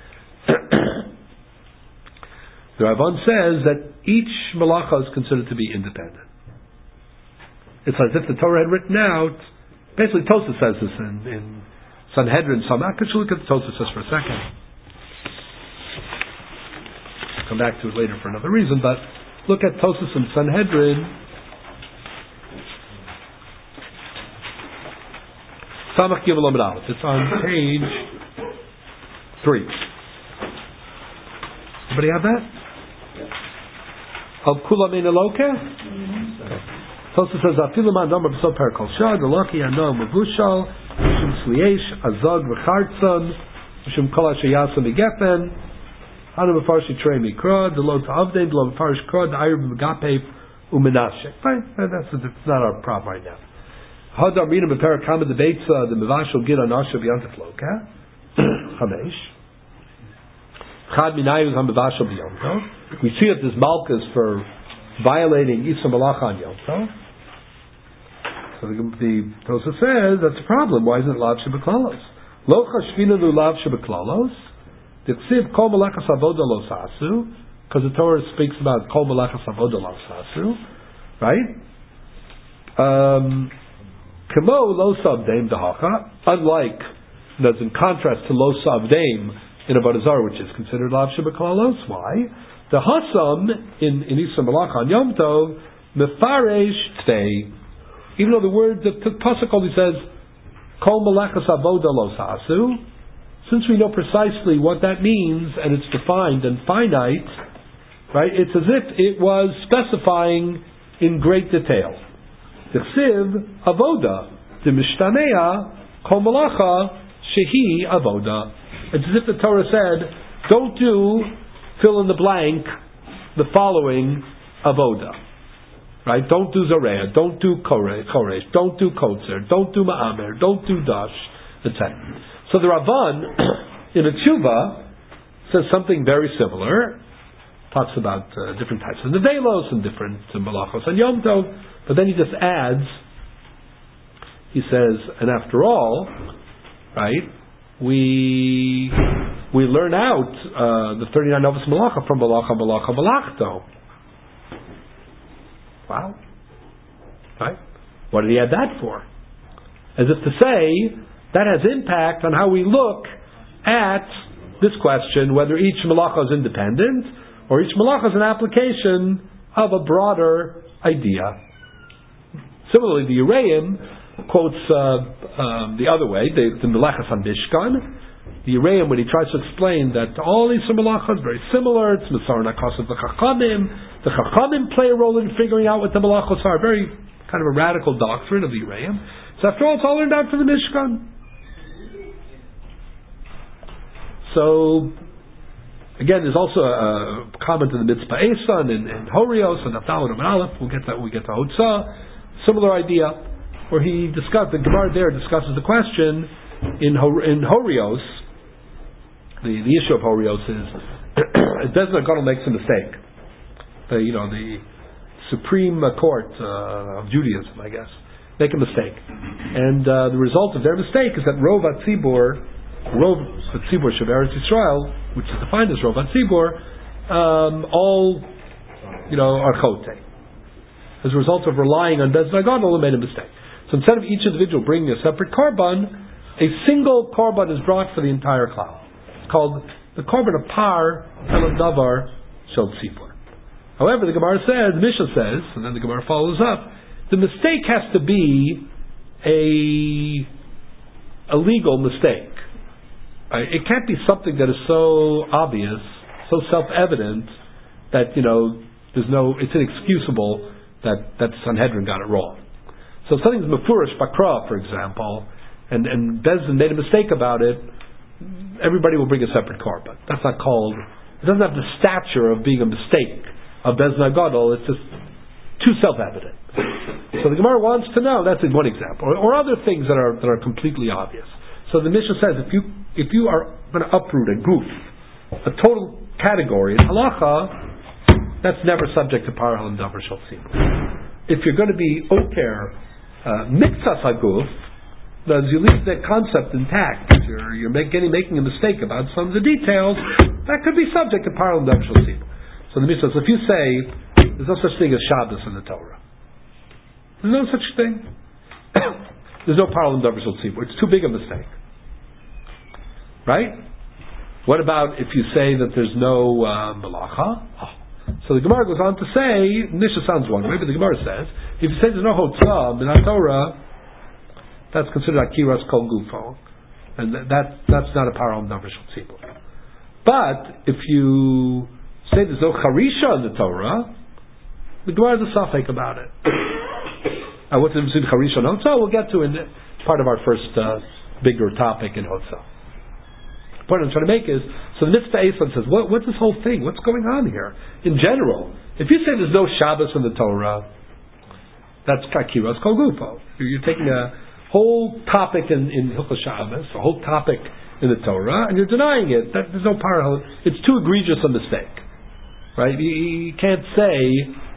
the Ravan says that each malacha is considered to be independent. It's as if the Torah had written out, basically Tosafos says this in, in Sanhedrin. So I'm not going to look at the Tosafos for a second. I'll come back to it later for another reason, but look at Tosafos in Sanhedrin. Samach Gimel Amud Aleph. It's on page three. Anybody have that? Of Kula Mein Eloke? Tosafos says, Afilu man damar b'sol perakol shad, Eloki ano mevushal, Mishum sliesh, azog v'chartzon, Mishum kol asher yasa migefen, Hanu mefarshi trei mikra, Delo ta'avdein, Delo mefarish kra, Da'ayir b'megapev, u'menashe. Fine, that's, that's not our problem right now. Hadar mina meperakama de beitza, the mevashal gid anasha b'yantif loka, Chamesh. Chad minayu is hamevashal b'yom tov. We see that there's malchus for violating Isur Malacha on Yom Tov. So the, the Tosa says that's a problem. Why isn't it Lav Shebeklalos? Lo Chashvina Lu Lav Shebeklalos. Diksiv Kol Malachas Avoda Lo Sasu, because the Torah speaks about Kol Malachas Avoda Lo Sasu, right? Um, Kamo Lo Savdeim Dahacha, unlike, that's in contrast to Lo Savdeim in Avodah Zarah, which is considered Lav Shebeklalos. Why? The Hasam in in Isur Malacha on Yom Tov Mefaresh Tei. Even though the word the, the pasuk only says Kol Malachas Avoda Lo Sasu, since we know precisely what that means and it's defined and finite, right? It's as if it was specifying in great detail. T'chsiv Avoda the Mishtanea Kol Malacha Shehi Avoda. It's as if the Torah said, don't do fill in the blank the following Avoda. Right? Don't do Zoreah, don't do Koresh, don't do Kotzer, don't do Ma'amer, don't do Dash, et cetera. So the Ramban in a Tshuva says something very similar. Talks about uh, different types of nevelos and different uh, malachos and Yom Tov, but then he just adds. He says, and after all, right? We we learn out uh, the thirty-nine Novus Malacha from Malacha, Malacha, Malachto. Wow. Right? What did he add that for? As if to say, that has impact on how we look at this question, whether each Malacha is independent, or each Malacha is an application of a broader idea. Similarly, the Yereim quotes uh, um, the other way, the, the Melechas on Mishkan. The Yereim, when he tries to explain that all these Malachas are very similar, it's Masar Nakas of the Chachamim, the Chachamim play a role in figuring out what the Malachos are, very kind of a radical doctrine of the Yereim. So after all, it's all learned out from the Mishkan. So, again, there's also a comment in the Mitzvah Esan and, and Horios and Avdalad and Aleph. We'll get that. We get to Hotzah. Similar idea, where he discussed the Gemara there discusses the question in in Horios. The the issue of Horios is Bezdin HaGadol makes a mistake. The you know the Supreme Court uh, of Judaism, I guess, make a mistake, and uh, the result of their mistake is that Rov HaTzibur, Rov HaTzibur Sheveretz Yisrael, which is defined as Rov HaTzibur, um, all you know are chotei. As a result of relying on Bezdin HaGadol, they made a mistake. So instead of each individual bringing a separate korban, a single korban is brought for the entire cloud. It's called the korban of par elam davar shel tzibur. However, the Gemara says, the Mishnah says, and then the Gemara follows up, the mistake has to be a, a legal mistake. Right? It can't be something that is so obvious, so self-evident, that, you know, there's no, it's inexcusable that, that Sanhedrin got it wrong. So if something's mefurish bakra, for example, and, and Bezdin made a mistake about it, everybody will bring a separate korban. That's not called, it doesn't have the stature of being a mistake of Bezdin HaGadol, it's just too self-evident. So the Gemara wants to know, that's one example, or, or other things that are that are completely obvious. So the Mishnah says, if you if you are going to uproot a goof, a total category in halacha, that's never subject to parahel and davar shel tzibur. If you're going to be oker uh, miktsas haguf, as you leave the concept intact, you're you're making making a mistake about some of the details, that could be subject to parahel and davar shel tzibur. So the Mishnah says, if you say there's no such thing as Shabbos in the Torah, there's no such thing. There's no parallel in davar shel tzibur. It's too big a mistake, right? What about if you say that there's no uh, malacha? Oh. So the Gemara goes on to say, Mishnah sounds one way, but the Gemara says, if you say there's no hotzah in the Torah, that's considered akiras kol gufo, and that, that that's not a parallel in davar shel tzibur. But if you say there's no charisha in the Torah, the Gemara has a suffix about it. Uh, what's the difference between charisha and hotzah? We'll get to in part of our first uh, bigger topic in hotzah. The point I'm trying to make is, so the Mitzvah Esan says, what, what's this whole thing? What's going on here? In general, if you say there's no Shabbos in the Torah, that's kakiras kol gufo. You're, you're taking a whole topic in, in Hilchos Shabbos, a whole topic in the Torah, and you're denying it. That, there's no parallel. It's too egregious a mistake. Right? You, you can't say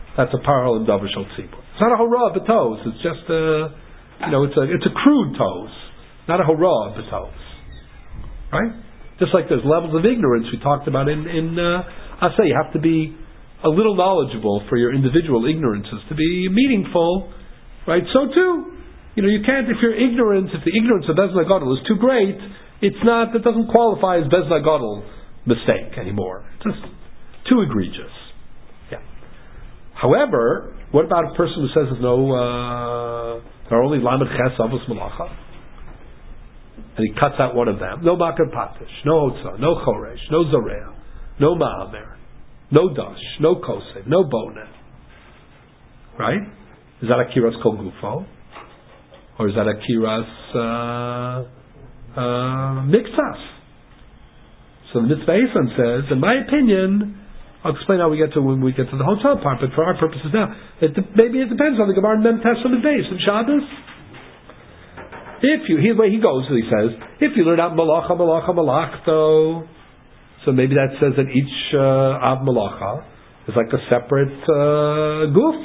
That's a parallel in Davar Shel Tzibur. It's not a hurrah b'tos. It's just a, you know, it's a it's a crude tos, not a hurrah b'tos. Right? Just like there's levels of ignorance we talked about in in uh, I say you have to be a little knowledgeable for your individual ignorances to be meaningful. Right? So too, you know, you can't if you're ignorant. If the ignorance of Bezdin Gadol is too great, it's not. That doesn't qualify as Bezdin Gadol mistake anymore. It's just too egregious. Yeah. However, what about a person who says there's no, uh, there are only Lamed Ches Avos Malacha, and he cuts out one of them? No Makar Patish, no Otza, no Choresh, no Zorea, no Ma'amer, no Dash, no Kosev, no Boneh. Right? Is that a Kiras Kol Gufo? Or is that a Kiras uh, uh, Mixas? So the Mitzvah Esan says, in my opinion, I'll explain how we get to when we get to the hotel part, but for our purposes now, it de- maybe it depends on the Gemara and Mem Tesam and Beis and Shabbos. If you, he, the way he goes, he says, if you learn out Malacha, Malacha, Malachto, so maybe that says that each uh, Av Malacha is like a separate uh, goof.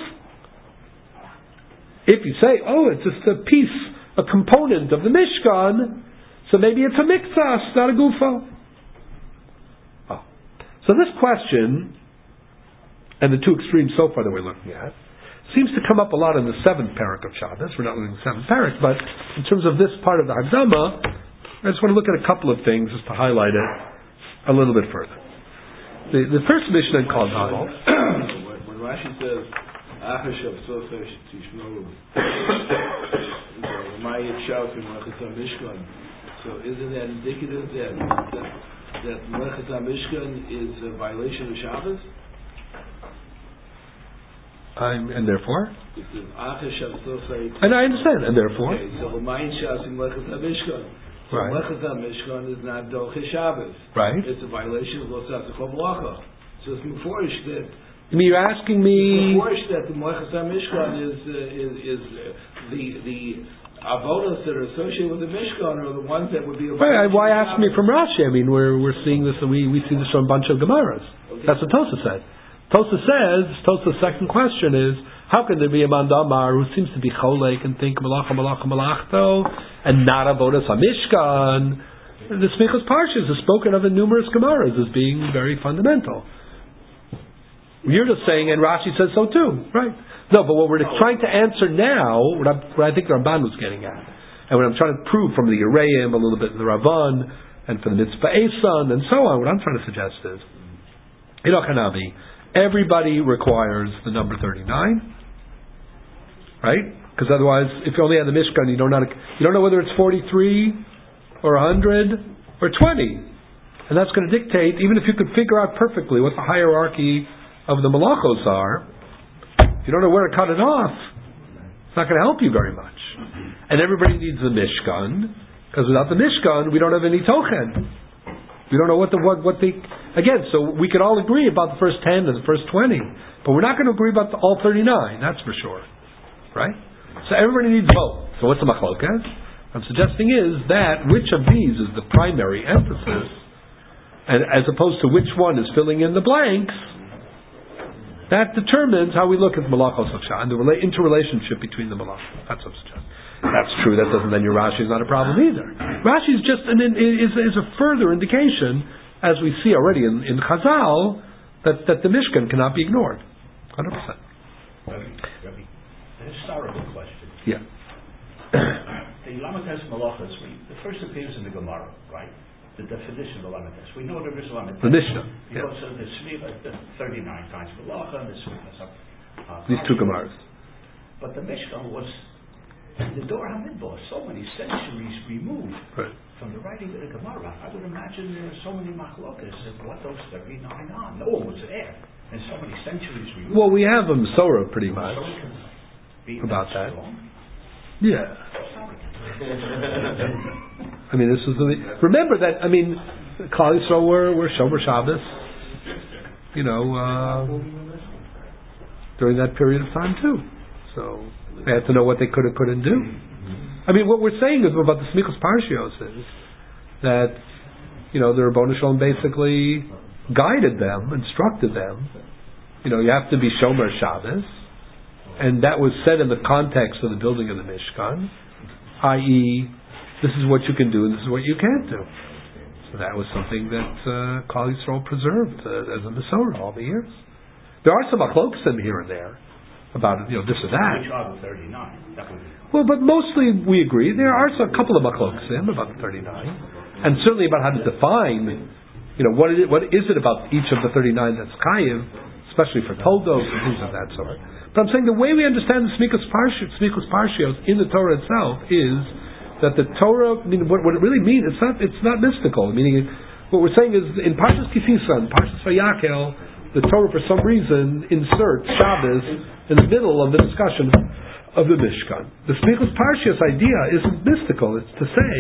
If you say, oh, it's just a piece, a component of the Mishkan, so maybe it's a Miktsas, not a Gufo. So this question, and the two extremes so far that we're looking at, seems to come up a lot in the seventh parak of Shabbos. We're not looking at the seventh parak, but in terms of this part of the Hagdama, I just want to look at a couple of things just to highlight it a little bit further. The, the first Mishnah in Kol Gadol. When Rashi says, Achashav Sofer Tishmolu, Mayit Shavim Lechata Mishkan, so isn't that indicative that that, that Lechata Mishkan is a violation of Shabbos? I'm, and therefore? It says, Achashav Sofer. And I understand, and therefore? Okay, so Mayit Shavim Lechata Mishkan. So right. Lechata Mishkan is not Doche Shabbos. Right. It's a violation of Losat Chol Malacha. So it's Meforish that. I mean, you're asking me. Of course, that the Moechas Mishkan is uh, is is uh, the the avodas that are associated with the Mishkan are the ones that would be. Right, why ask me from Rashi? I mean, we're we're seeing this, and we, we see this from a bunch of Gemaras. Okay. That's what Tosa said. Tosa says. Tosa's second question is, how can there be a Mandamar who seems to be Cholek and think Malacha Malacha Malachto and not avodas Mishkan? The Smichas Parshas is spoken of in numerous Gemaras as being very fundamental. You're just saying, and Rashi says so too, right? No, but what we're trying to answer now, what, what I think the Ramban was getting at, and what I'm trying to prove from the Yereim, a little bit in the Ravan, and from the Mitzvah Esan, and so on, what I'm trying to suggest is, in Hanavi, everybody requires the number thirty-nine, right? Because otherwise, if you only have the Mishkan, you don't know, you don't know whether it's forty-three, or one hundred, or twenty. And that's going to dictate, even if you could figure out perfectly what the hierarchy of the malachos are, if you don't know where to cut it off, it's not going to help you very much. And everybody needs the Mishkan, because without the Mishkan, we don't have any tochen. We don't know what the what what the again. So we could all agree about the first ten and the first twenty, but we're not going to agree about the, all thirty-nine. That's for sure, right? So everybody needs both. So what's the machlokas? I'm suggesting is that which of these is the primary emphasis, and as opposed to which one is filling in the blanks. That determines how we look at the malachos of Shah and the rela- interrelationship between the malachos. That's what I'm suggesting. That's true. That doesn't mean your Rashi is not a problem either. Rashi is just an, is, is a further indication, as we see already in, in Chazal, that, that the Mishkan cannot be ignored. one hundred percent. Rabbi, Rabbi, a historical question. Yeah. The Lamates Malachas, the first appears in the Gemara, right? The definition of the Lamates. We know there is a Lamates. The Mishnah. Because yeah. of the Smicha, the thirty-nine times Malacha, and the Smicha. Uh, These two Gemaras. But the Mishnah was the Dor HaMidbar, so many centuries removed right. from the writing of the Gemara. I would imagine there are so many machlokas of what those thirty-nine are. No one was there. And so many centuries removed. Well, we have a Masorah pretty much so about that. Strong. Yeah. I mean, this is the... Remember that, I mean, Klal Yisrael were, were Shomer Shabbos, you know, uh, during that period of time too. So they had to know what they could and couldn't do. I mean, what we're saying is about the Smichos Parshios is that, you know, the Rebbeinu Shalom basically guided them, instructed them you know, you have to be Shomer Shabbos, and that was said in the context of the building of the Mishkan, that is, this is what you can do and this is what you can't do. So that was something that uh, Klal Yisrael preserved uh, as a Masorah all the years. There are some achlokim here and there about, you know, this or that. thirty-nine. That would be. Well, but mostly we agree. There are a couple of achlokim about the thirty-nine, and certainly about how to define, you know, what is it, what is it about each of the thirty-nine that's chayiv, especially for toldos and things of that sort. But I'm saying the way we understand the Smichos Parshios in the Torah itself is that the Torah, I mean, what, what it really means, it's not, it's not mystical. Meaning, what we're saying is in Parshas Kisisa and Parshas Vayakel, the Torah for some reason inserts Shabbos in the middle of the discussion of the Mishkan. The Smichos Parshios idea isn't mystical. It's to say,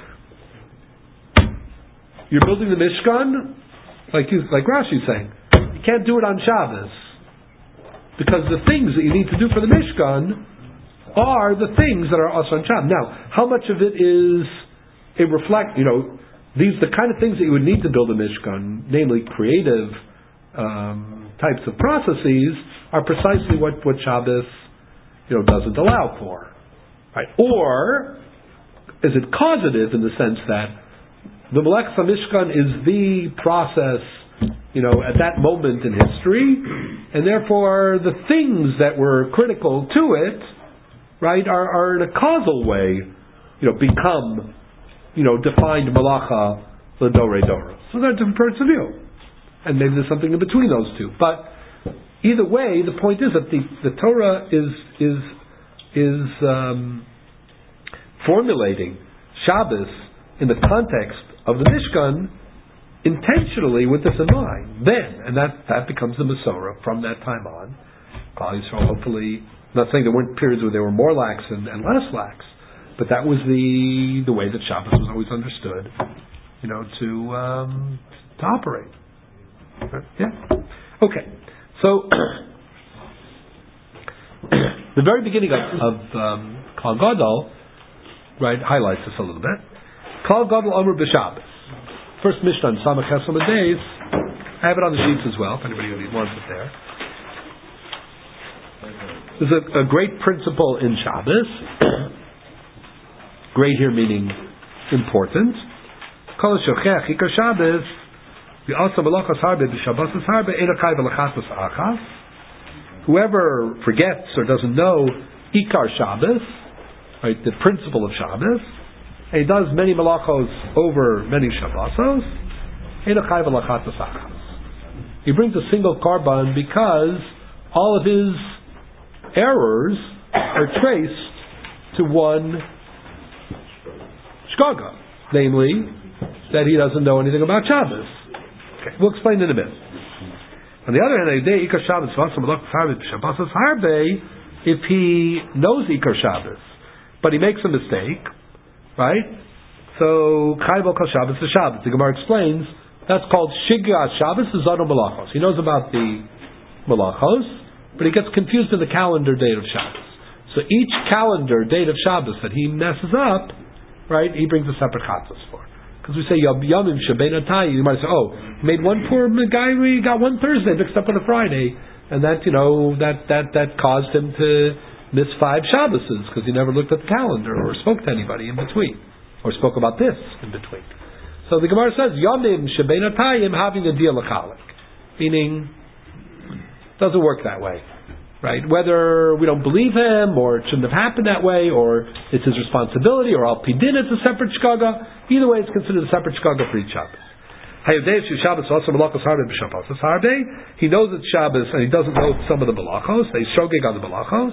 you're building the Mishkan, like you, like Rashi's saying, you can't do it on Shabbos. Because the things that you need to do for the Mishkan are the things that are also on Shabbos. Now, how much of it is it reflect, you know, these the kind of things that you would need to build a Mishkan, namely creative um, types of processes, are precisely what, what Shabbos, you know, doesn't allow for. Right? Or is it causative in the sense that the Melechus Mishkan is the process, you know, at that moment in history, and therefore the things that were critical to it, right, are, are in a causal way, you know, become, you know, defined malacha l'dorei dora. So there are different points of view, and maybe there's something in between those two. But either way, the point is that the, the Torah is is is um, formulating Shabbos in the context of the Mishkan intentionally with this in mind. Then, and that, that becomes the Masorah from that time on. Klal Yisrael, hopefully, I'm not saying there weren't periods where they were more lax and, and less lax, but that was the the way that Shabbos was always understood, you know, to um, to operate. Yeah. Okay. So the very beginning of, of um, Klal Gadol, right, highlights this a little bit. Klal Gadol Omer b'Shabbos. First Mishnah on Samach Chesed Days. I have it on the sheets as well, if anybody wants it there. There's a, a great principle in Shabbos. Great here meaning important. Kol shochech ikar Shabbos v'asa malachas harbe b'Shabbos harbe ein akai v'lachatos achas. Whoever forgets or doesn't know ikar Shabbos, right, the principle of Shabbos, and he does many malachos over many Shabbosos, ein akai v'lachatos achas. He brings a single korban because all of his errors are traced to one shkaga, namely that he doesn't know anything about Shabbos. Okay, we'll explain in a bit. On the other hand, if he knows Ikar Shabbos, but he makes a mistake, right? So Chayv Kol Shabbos is Shabbos. The Gemara explains that's called Shigya Shabbos Zano Malachos. He knows about the Malachos, but he gets confused in the calendar date of Shabbos. So each calendar date of Shabbos that he messes up, right, he brings a separate chatzos for. Because we say Yomim Shebein Atayim, you might say, oh, he made one poor guy, we got one Thursday mixed up on a Friday, and that, you know, that that that caused him to miss five Shabboses because he never looked at the calendar or spoke to anybody in between, or spoke about this in between. So the Gemara says Yomim Shebein Atayim having a deal l'chalik, meaning doesn't work that way, right? Whether we don't believe him, or it shouldn't have happened that way, or it's his responsibility, or al pidin it's a separate shkaga. Either way, it's considered a separate shkaga for each Shabbos. He knows it's Shabbos and he doesn't know some of the malachos. They shogeg on the malachos.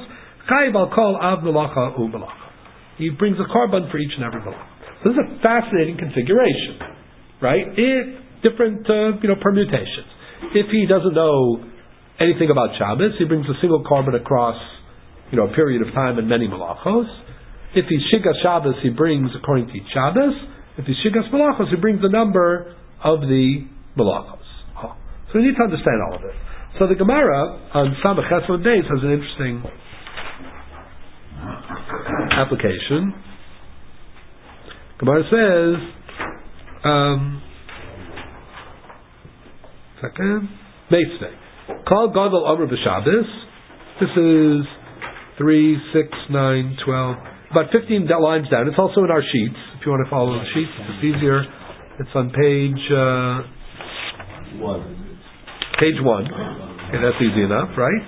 He brings a korban for each and every malacha. So this is a fascinating configuration, right? If different uh, you know permutations. If he doesn't know anything about Shabbos, he brings a single korban across, you know, a period of time and many malachos. If he's Shigas Shabbos, he brings according to each Shabbos. If he's Shigas Malachos, he brings the number of the malachos. Oh. So we need to understand all of it. So the Gemara on Samach Chesed Days has an interesting application. Gemara says, um, second, Meisvei. Kol Gadol Omer b'Shabbos. This is three, six, nine, twelve, about fifteen lines down. It's also in our sheets. If you want to follow the sheets, it's easier. It's on page uh, one. Page one. Okay, that's easy enough, right?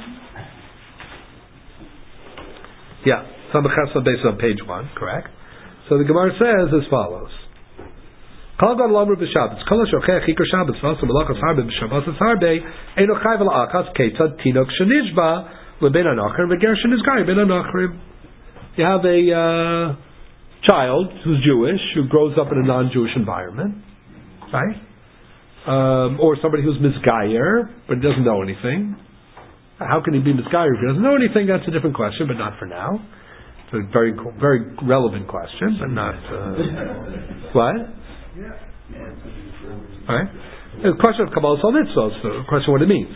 Yeah, Samachas based on page one, correct? So the Gemara says as follows. Kol Gadol Omer b'Shabbos. Kol HaShochech Ikar Shabbos V'Asa Melachos Harbe B'Shabbos Harbe Eino Chayv L'Achas Ketzad Tinok Shenishba L'Ben Anachrim V'Ger Shenizgai Ben Anachrim. You have a uh, child who's Jewish who grows up in a non-Jewish environment, right? Um, or somebody who's Mizgayer but doesn't know anything. How can he be Mizgayer if he doesn't know anything? That's a different question, but not for now. It's a very, very relevant question, but not. Uh, what? Yeah. Alright. The question of Kabbalah Sol Mitzvah, so the question of what it means.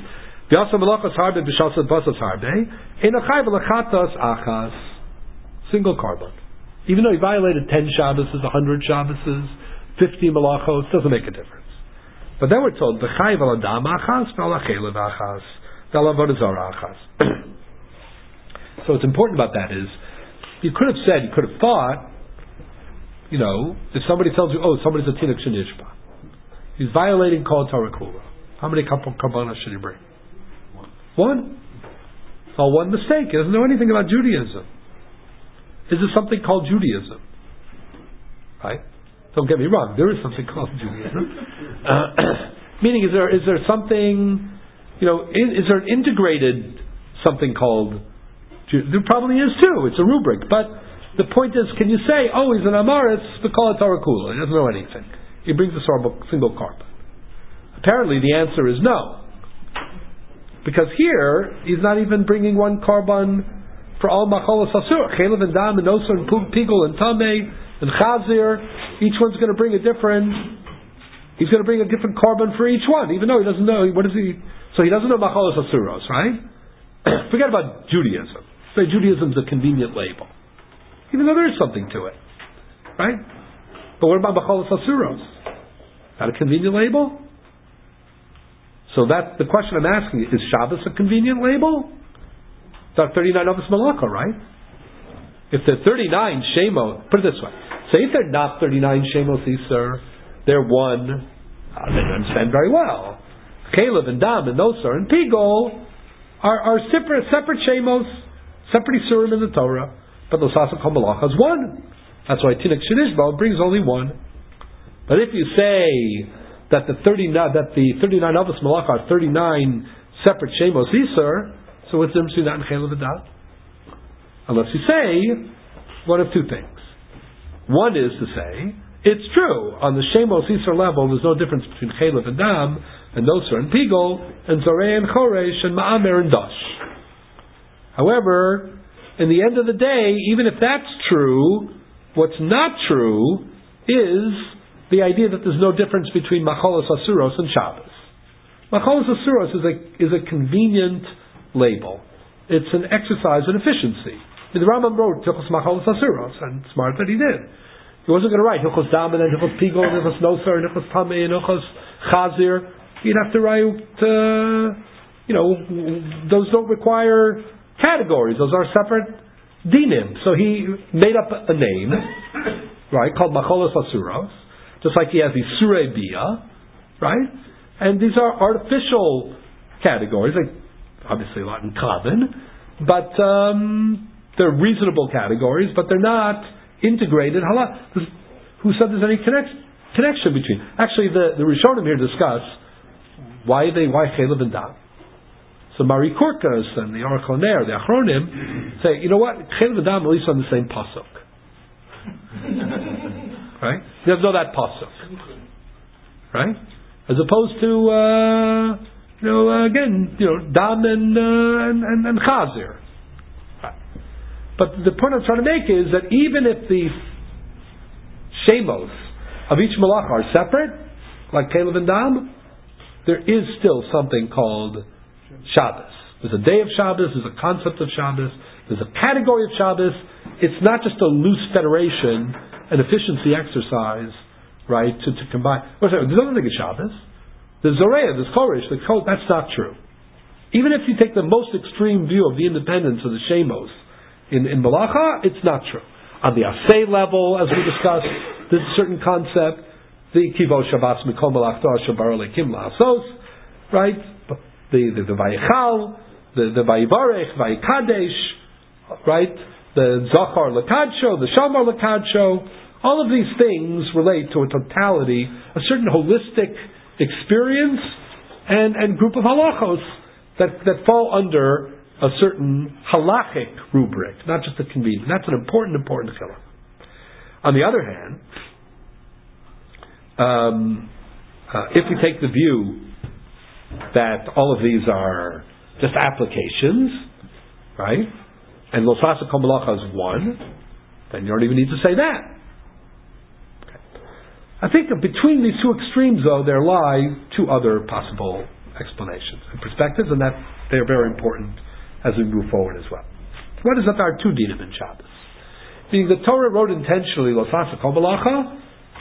Single carbon. Even though he violated ten Shabbos, a hundred Shabbos, fifty Malachos, doesn't make a difference. But then we're told, so what's important about that is, you could have said, you could have thought, you know, if somebody tells you, oh, somebody's a Tinok Shenishba, he's violating Kol Torah Kula. How many karbanos should he bring? One. It's all one mistake. He doesn't know anything about Judaism. Is there something called Judaism? Right? Don't get me wrong. There is something called Judaism. Uh, meaning, is there is there something, you know, is, is there an integrated something called Judaism? There probably is too. It's a rubric, but the point is, can you say, oh, he's an Amaris, we call it Torah Kula. He doesn't know anything. He brings a single carbon. Apparently the answer is no. Because here, he's not even bringing one carbon for all Macholos Asur. Chelev and Dam and Osir and Pigul and Tameh and Chazir. Each one's going to bring a different, he's going to bring a different carbon for each one, even though he doesn't know, what is he, so he doesn't know Macholos Asuros, right? Forget about Judaism. Say Judaism's a convenient label. Even though there is something to it. Right? But what about Macholos Asuros? Is that a convenient label? So that the question I'm asking is, is Shabbos a convenient label? It's thirty-nine Avos Malachah, right? If they're thirty-nine Shemos, put it this way. Say if they're not thirty-nine Shemos Isser, they're one, uh, they understand very well. Chelev and Dam and Nosar and Pigol are, are separate, separate Shemos, separate Isurim in the Torah. But Losasa Kol Malacha is one. That's why Tinok Shenishba brings only one. But if you say that the thirty-nine that the thirty-nine Avos Malacha are thirty-nine separate Shemos Isser, so what's the difference between that and Chelev and Dam? Unless you say one of two things. One is to say it's true on the Shemos Isser level. There's no difference between Chelev and Dam and Nosar and Pigol and Zoreh and Choresh and Ma'amer and Dash. However, in the end of the day, even if that's true, what's not true is the idea that there's no difference between Macholos Asuros and Shabbos. Macholos Asuros is a, is a convenient label. It's an exercise in efficiency. The Rambam wrote Hilchos Macholos Asuros, and smart that he did. He wasn't going to write Hilchos Dam and Hilchos Pigol and Hilchos Nosar and Hilchos Tameh and Hilchos Chazir. He'd have to write, uh, you know, those don't require categories. Those are separate dinim. So he made up a name, right, called Macholos Asuros, just like he has the Surei Bia, right? And these are artificial categories, like obviously a lot in common, but um, they're reasonable categories, but they're not integrated. Who said there's any connect, connection between? Actually, the, the Rishonim here discuss why they why Chelev and Dam. So Mari Kurkas and the Oracle Ner, the Achronim, say, you know what, Chelev and Dam at least on the same pasuk. Right? You have to know that pasuk. Right? As opposed to, uh, you know, uh, again, you know, Dam and, uh, and, and, and Chazir. Right. But the point I'm trying to make is that even if the Shemos of each Malach are separate, like Chelev and Dam, there is still something called Shabbos. There's a day of Shabbos, there's a concept of Shabbos, there's a category of Shabbos. It's not just a loose federation, an efficiency exercise, right, to, to combine. There's nothing of Shabbos. There's Zoreah, there's Koresh, the Kodesh, that's not true. Even if you take the most extreme view of the independence of the Shemos in, in Malacha, it's not true. On the Asay level, as we discussed, there's a certain concept, the Kivo Shabbos Mikol Malachto Shabar Lekim La'asos, right? The the, the Vayichal, the the Vayivarech, Vayikadesh, right? The Zachar Lekadsho, the Shamar Lekadsho, all of these things relate to a totality, a certain holistic experience and, and group of halachos that, that fall under a certain halachic rubric, not just a convenient. That's an important, important chiluk. On the other hand, um, uh, if we take the view that all of these are just applications, right? And Lo Sasa Kol Malacha is one, then you don't even need to say that. Okay. I think that between these two extremes, though, there lie two other possible explanations and perspectives, and that they are very important as we move forward as well. What is that there are two dinim in Shabbos? Meaning the Torah wrote intentionally Lo Sasa Kol Malacha,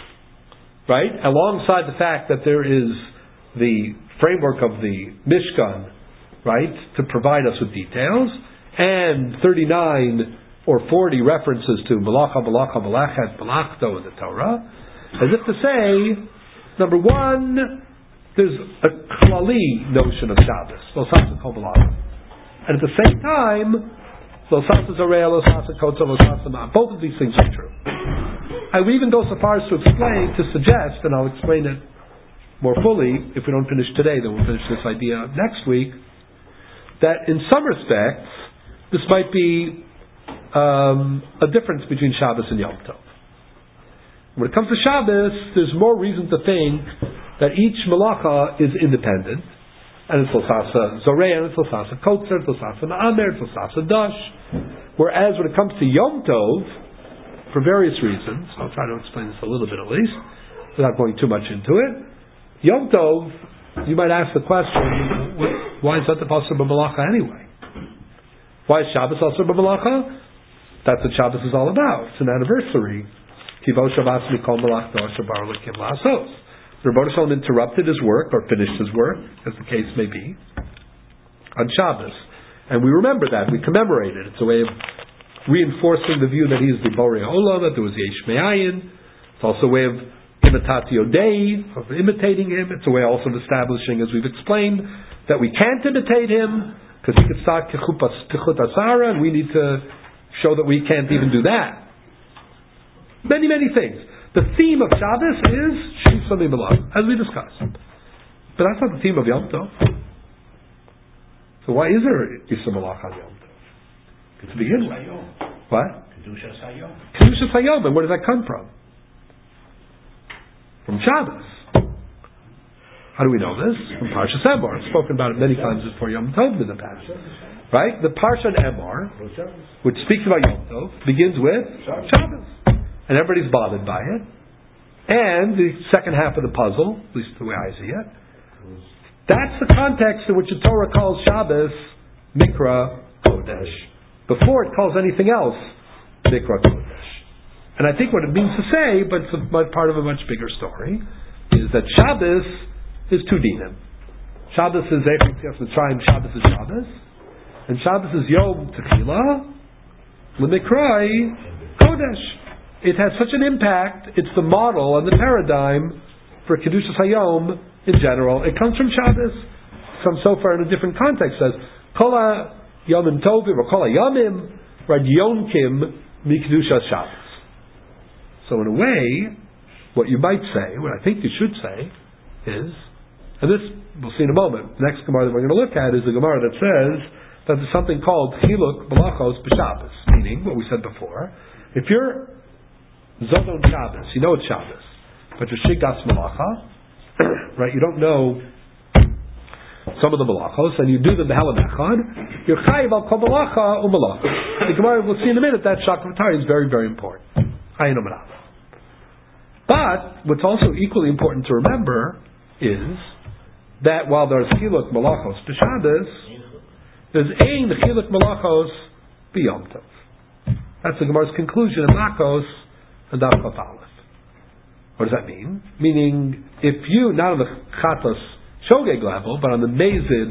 right, alongside the fact that there is the framework of the Mishkan, right, to provide us with details, and thirty-nine or forty references to Malacha, Malacha, Malachet, Malachto in the Torah, as if to say, number one, there's a klali notion of Shabbos, Lo Sasa Kol Malacha. And at the same time, Lo Sasa Zoreya, Lo Sasa Kotza, Lo Sasa Ma. Both of these things are true. I would even go so far as to explain, to suggest, and I'll explain it more fully, if we don't finish today, then we'll finish this idea next week, that in some respects, this might be um, a difference between Shabbos and Yom Tov. When it comes to Shabbos, there's more reason to think that each malacha is independent, and it's Lo Sasa Zoreya, and it's Lo Sasa Kotzer, it's Lo Sasa Ma'amer, it's Lo Sasa Dash. Whereas when it comes to Yom Tov, for various reasons, I'll try to explain this a little bit at least, without going too much into it, Yom Tov, you might ask the question, why is that the Pasur B'Malacha anyway? Why is Shabbos also B'Malacha? That's what Shabbos is all about. It's an anniversary. Kivo Shabbos Mikol Malachto Shabar Lekim La'asos. The Rebbeinu Shalom interrupted his work, or finished his work, as the case may be, on Shabbos. And we remember that, we commemorate it. It's a way of reinforcing the view that he is the Borei Olam, that there was Yesh Me'ayin. It's also a way of imitatio Dei, of imitating him. It's a way also of establishing, as we've explained, that we can't imitate him, because he could start Kechut Asara, and we need to show that we can't even do that. Many, many things. The theme of Shabbos is Shisa Mimalach, as we discussed. But that's not the theme of Yom Tov. So why is there Shisa Malach on Yom Tov? To begin with. What? Kedushas Hayom. Kedushas Hayom, and where does that come from? From Shabbos. How do we know this? From Parshas Emor. I've spoken about it many times before Yom Tov in the past. Right? The Parshat Emor, which speaks about Yom Tov, begins with Shabbos. And everybody's bothered by it. And the second half of the puzzle, at least the way I see it, that's the context in which the Torah calls Shabbos Mikra Kodesh, before it calls anything else Mikra Kodesh. And I think what it means to say, but it's a, part of a much bigger story, is that Shabbos is two dinim. Shabbos is Eifel Tzias Mitzrayim, Shabbos is Shabbos, and Shabbos is Yom Techilah, L'Mikrai Kodesh. It has such an impact, it's the model and the paradigm for Kedushas Hayom in general. It comes from Shabbos, from so far in a different context, it says, Kol HaYomim Tovim, or Kol HaYomim, right, Yonkim, Mi-Kedushas Shabbos. So in a way, what you might say, what I think you should say, is, and this we'll see in a moment, the next Gemara that we're going to look at is the Gemara that says that there's something called Chiluk Malachos B'Shabbos, meaning, what we said before, if you're Zodon Shabbos, you know it's Shabbos, but you're Shigas Malacha, right, you don't know some of the Malachos, and you do them B'Helam Echad, you're Chayiv Al Kol Malacha U'Malacha. The Gemara, we'll see in a minute, that Shakratari is very, very important. Hayinu Menach. But, what's also equally important to remember is that while there's Chiluk Malachos B'Shabbos, there's Ein Chiluk Malachos B'Yom Tov. That's the Gemara's conclusion in Makos and Daf Chaf Aleph. What does that mean? Meaning, if you, not on the Chatos Shogeg level, but on the Mezid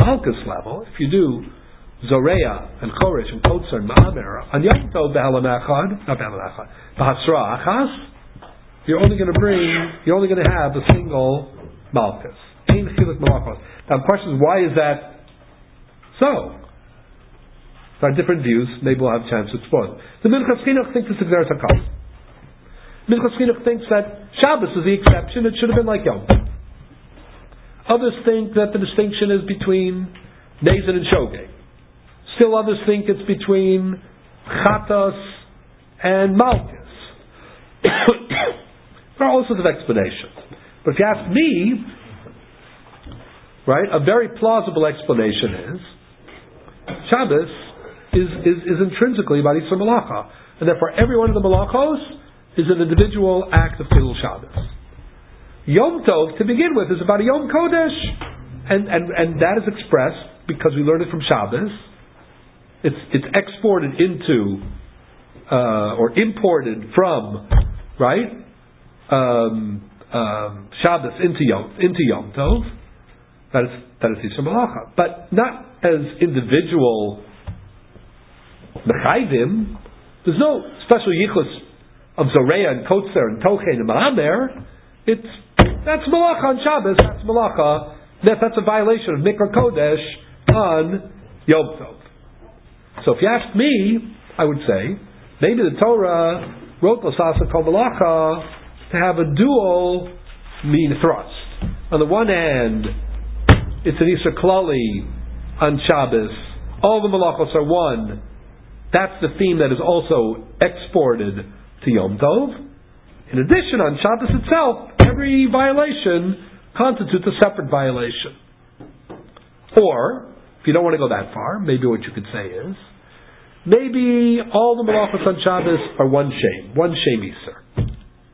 Malkus level, if you do Zoreya and Choresh and Kotzer and Ma'amer on Yom Tov Be'elam Echad, not Be'elam Echad, B'Hasra Achas, you're only going to bring, you're only going to have a single Malkus. Ein Chilik Malachos. Now the question is, why is that so? There are different views. Maybe we'll have a chance to explore them. The Minchas Chinuch thinks it's Exeres HaKos. Minchas Chinuch thinks that Shabbos is the exception. It should have been like Yom Tov. Others think that the distinction is between Nezen and Shogeg. Still others think it's between Chatas and Malkus. There are all sorts of explanations. But if you ask me, right, a very plausible explanation is Shabbos is, is, is intrinsically about Yisur Malacha. And therefore every one of the Malachos is an individual act of Chilul Shabbos. Yom Tov, to begin with, is about a Yom Kodesh. And, and, and that is expressed, because we learned it from Shabbos, it's, it's exported into, uh, or imported from, right, um, um, Shabbos into Yom, into Yom Tov. That is, that is Yisur Malacha. But not as individual Mechayvim. There's no special yichus of Zoreya and Kotzer and Tochen and Ma'amer. It's, that's Malacha on Shabbos, that's Malacha, that, that's a violation of Mikra Kodesh on Yom Tov. So if you ask me, I would say, maybe the Torah wrote L'Sasa Kol Malacha to have a dual mean thrust. On the one hand, it's an Yisur Klali on Shabbos. All the Malachos are one. That's the theme that is also exported to Yom Tov. In addition, on Shabbos itself, every violation constitutes a separate violation. Or, if you don't want to go that far, maybe what you could say is, maybe all the Malachos on Shabbos are one shame, one shame Yisur.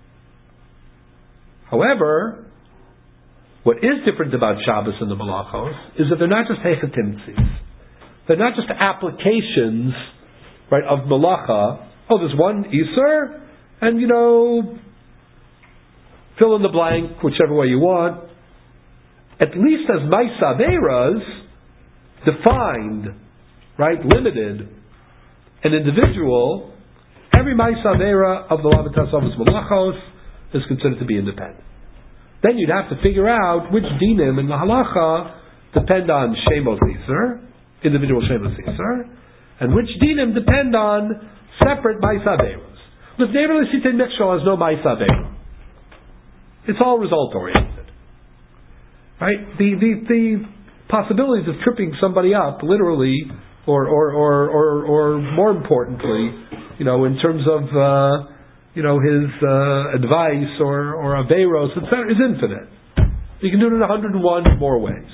However, what is different about Shabbos and the Malachos is that they're not just hechatimtzis. They're not just applications, right, of Malacha. Oh, there's one Yisur, and you know, fill in the blank, whichever way you want. At least as Maisa Averas, defined, right, limited, an individual, every Maisa Avera of the Lamed Tasavos Malachos is considered to be independent. Then you'd have to figure out which dinim in the halacha depend on Shemos Yisur, individual Shemos Yisur, and which dinim depend on separate Maisa Averos. But Never L'Sitin Mikshal has no Maisa Avera. It's all result oriented. Right? The, the, the possibilities of tripping somebody up, literally, or, or, or, or, or more importantly, you know, in terms of, uh, you know, his uh, advice or, or Averos, et cetera, is infinite. You can do it in one hundred one more ways.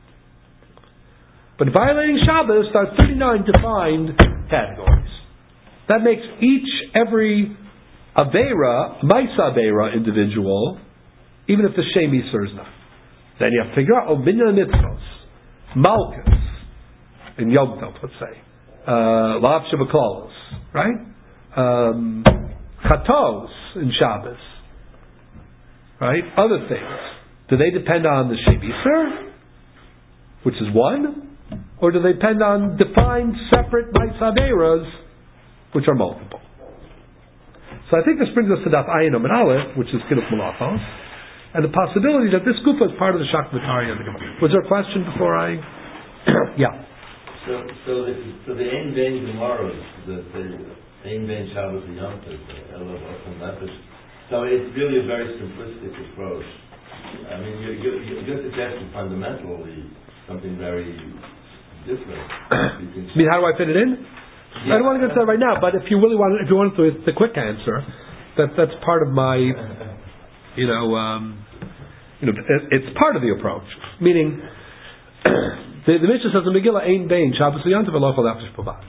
But violating Shabbos, there are thirty-nine defined categories. That makes each, every Avera, Maisa Avera individual, even if the Shem Yisur is not. Then you have to figure out, oh, Minyan Mitzvos, Malkus, in Yom Tov, let's say, uh, Lav Shabbaklalos, right? Um, Chatos in Shabbos, right? Other things. Do they depend on the Shem Yisur, which is one, or do they depend on defined separate Maisa Averas, which are multiple? So I think this brings us to Daf Ayin Amud Aleph, which is Chiluk Malachos, and the possibility that this Gufa is part of the Shach V'Tarya. Was there a question before I? Yeah. So, so the so the Ein Ben Gemara, the the Ein Ben Shabbos and Yom Tov, Elav Osam Nefesh. So it's really a very simplistic approach. I mean, you you you're suggesting fundamentally something very different. I mean, how do I fit it in? Yeah. I don't want to get to that right now, but if you really want, if you want to, the quick answer, that that's part of my, you know, um, you know, it, it's part of the approach. Meaning, the, the Mishnah says in Megillah, Ein Bein Shabbos Yom Tov V'lo Chol Nefesh B'Bad.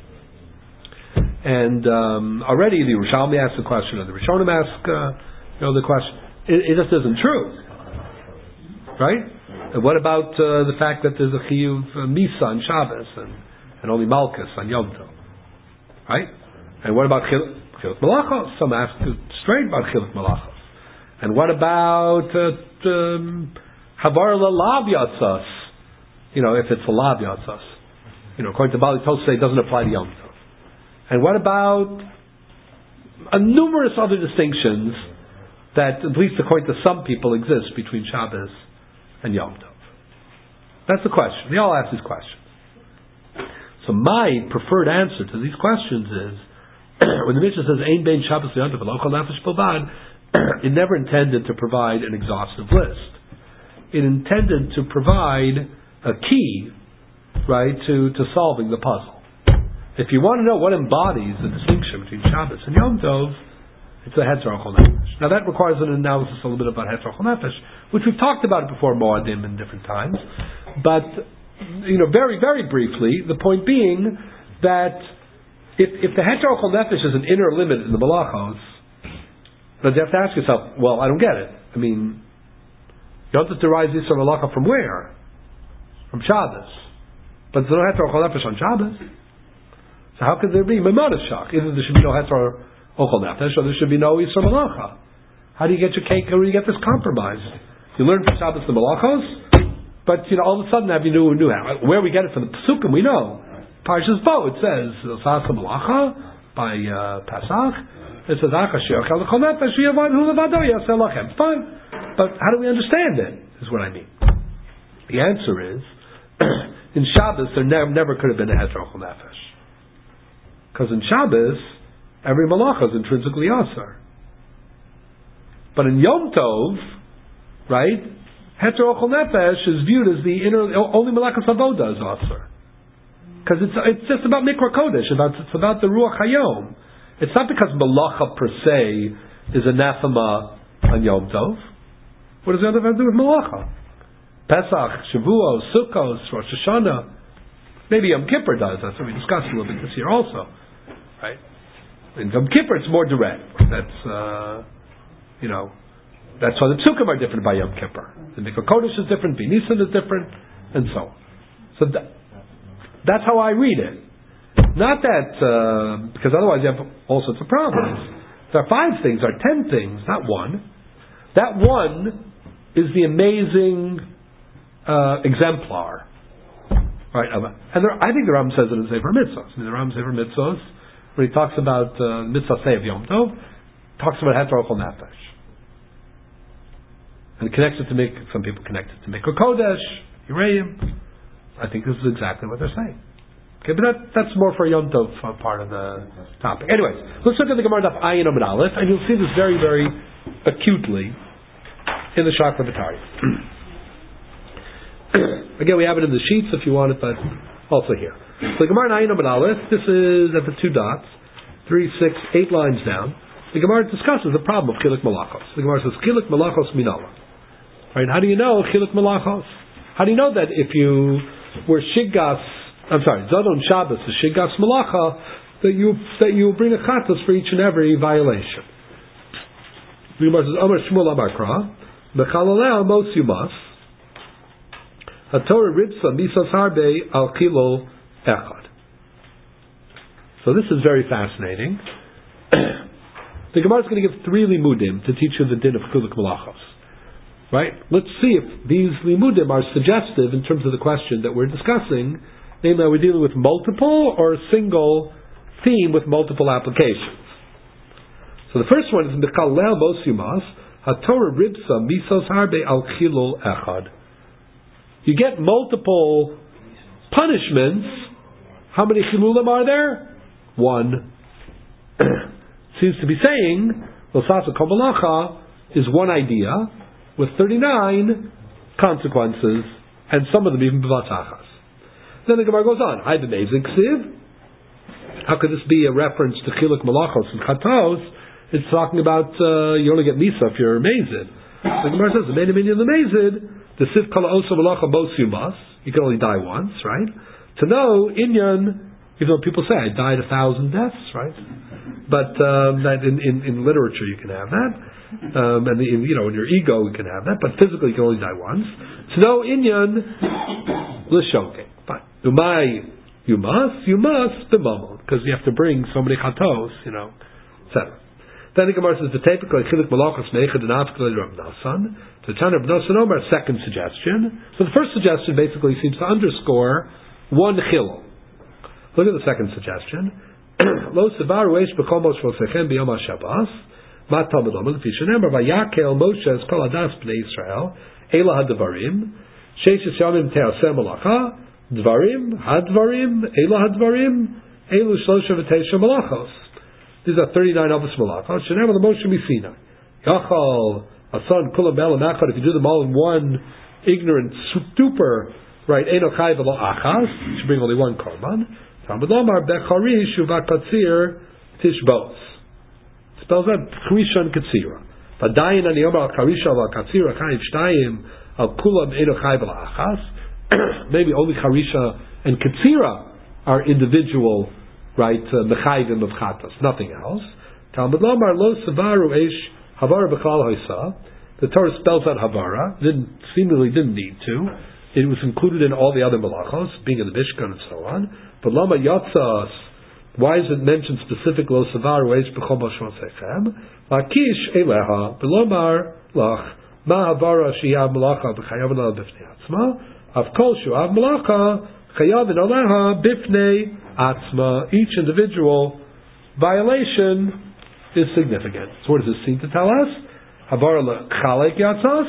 And um, already the Yerushalmi asked the question, or the Rishonim asked, uh, you know, the question. It, it just isn't true, right? And what about uh, the fact that there's a chiyuv uh, misa on Shabbos and, and only malchus on Yom Tov, right? And what about chiluk malachos? Some ask straight about chiluk malachos. And what about havar lalav yatzas you know, if it's a lav yatzas. You know, according to Bali Tosei, it doesn't apply to Yom Tov. And what about a numerous other distinctions that, at least according to some people, exist between Shabbos and Yom Tov? That's the question. They all ask these questions. So my preferred answer to these questions is, when the Mishnah says, Ein bein Shabbos Yom Tov v'lo chol nefesh bilvad, it never intended to provide an exhaustive list. It intended to provide a key, right, to, to solving the puzzle. If you want to know what embodies the distinction between Shabbos and Yom Tov, it's a Heter Chol Nefesh. Now that requires an analysis a little bit about Heter Chol Nefesh, which we've talked about before, Moadim, in different times. But, you know, very, very briefly, the point being that if, if the Heter Chol Nefesh is an inner limit in the Malachos, then you have to ask yourself, well, I don't get it. I mean, Yom Tov derives Yisrael Malacha from where? From Shabbos. But there's no Heter Chol Nefesh on Shabbos. So how could there be Memonashach? Either there should be no Heter Ochel Nefesh, or there should be no Yisrael Malacha. How do you get your cake? How do you get this compromise? You learn from Shabbos the Malachos, but you know all of a sudden have you knew knew how. Where we get it from the Pesukim, we know. Parshas Bo, it says Sasa Malacha by uh, Pesach. It says Achashir Chel Ochel Nefesh Yavad Hu Levado Yaseh Lachem. Fine, but how do we understand it? Is what I mean. The answer is in Shabbos there never, never could have been a Heter Ochel Nefesh, because in Shabbos every malacha is intrinsically asar. But in Yom Tov, right, Heter Ochel Nefesh is viewed as the inner, only malachas avoda is asar. Because it's it's just about Mikra Kodesh, about, it's about the Ruach Hayom. It's not because malacha per se is anathema on Yom Tov. What does the other have to do with malacha? Pesach, Shavuos, Sukkos, Rosh Hashanah. Maybe Yom Kippur does. That's what we discussed a little bit this year also. Right? In Yom Kippur, it's more direct. That's, uh, you know, that's why the Psukim are different by Yom Kippur. The Mikra Kodesh is different, B'Nisan is different, and so on. So that, that's how I read it. Not that, uh, because otherwise you have all sorts of problems. There are five things, there are ten things, not one. That one is the amazing uh, exemplar. Right? And there, I think the Ram says it in Sefer Mitzvos. I mean, the Ram Sefer Mitzvos, when he talks about uh, Mitzvah Say of Yom Tov, talks about Heter Ochel Nefesh. And connects it to make, some people connect it to Mikra Kodesh, Yereim. I think this is exactly what they're saying. Okay, but that, that's more for Yom Tov uh, part of the topic. Anyways, let's look at the Gemara Daf Ayin Amud Aleph, and you'll see this very, very acutely in the Shakla V'Tarya. Again, we have it in the sheets if you want it, but also here. So the Gemara Ayin Amud Aleph, this is at the two dots, three, six, eight lines down. The Gemara discusses the problem of Chilik Malachos. The Gemara says, Chilik Malachos Minala. Right? How do you know Chilik Malachos? How do you know that if you were Shiggas, I'm sorry, Zadon Shabbos is Shiggas Malacha, that you that you bring a chatos for each and every violation? The Gemara says, Amar Shmuel Amar Kra, Bechalalel Mos Yumas, HaTorah Ribsa Misas Harbe Al Kilo Echad. So this is very fascinating. The Gemara is going to give three limudim to teach you the din of Chilik Malachos. Right? Let's see if these limudim are suggestive in terms of the question that we're discussing. Namely, are we dealing with multiple or a single theme with multiple applications? So the first one is Mechalel Mos Yumas HaTorah Ribsa Misos Harbe Al Chilul Echad. You get multiple punishments. How many chilulim are there? One. Seems to be saying L'sasa Kol Malacha is one idea with thirty-nine consequences, and some of them even b'vatzachas. Then the Gemara goes on. I have amazing ksiv. How could this be a reference to Chilik Malachos and Chatos? It's talking about uh, you only get Misa if you're amazed. The Gemara says the main minyan the amazed. The siv kala osa malacha mos yumas. You can only die once, right? To know inyan, even though people say I died a thousand deaths, right? But um, that in, in, in literature you can have that. Um, and in, you know, in your ego you can have that, but physically you can only die once. To know inyan l'shoke. Fine. Umay, you must, you must b'mamon, because you have to bring so many chatos, you know, et cetera. Then the Gemara says, "V'tepikol chiluk malachos meichad and afkol Rav Nasan." The Tana Rav Nasan Omer, second suggestion. So the first suggestion basically seems to underscore one chilul. Look at the second suggestion. Lo sevaru eish b'chol mos v'osechem b'yom haShabbos. Ma talmud omer l'fi shenemar vayakel Moshe es kol adas b'nei Yisrael ela hadvarim sheishes yomim te'aseh malacha dvarim hadvarim ela hadvarim elu shlosha v'teisha malachos. These are thirty-nine of us malachos. Shenemar l'Moshe miSinai Yachal Asan kulam elam echad. If you do them all in one ignorant stupor, right? Eno chai v'lo achas. You should bring only one korban. Talmud Lomar becharish uvakatzir tishbos. Spells out charisha and katzira. V'dayin ani omar al charisha v'katzira chayiv shtayim al kulam eno chai v'lo achas. Maybe only charisha and katzira are individual, right? Mechayvim of chatas, nothing else. Talmud Lomar lo sevaru eish havara b'chal hoisa. The Torah spells out havara. Didn't seemingly didn't need to. It was included in all the other malachos, being in the Mishkan and so on. But lama yatzas, why is it mentioned specifically lo sevaru eish b'chol mashon sechem? Lakish eleha b'lomar lach ma havara shiyav malacha b'chayav ala b'fnei atzma av kol shuav malacha chayav alaha b'fnei atzma. Each individual violation is significant. So what does this seem to tell us? Havara lechalek yatzas.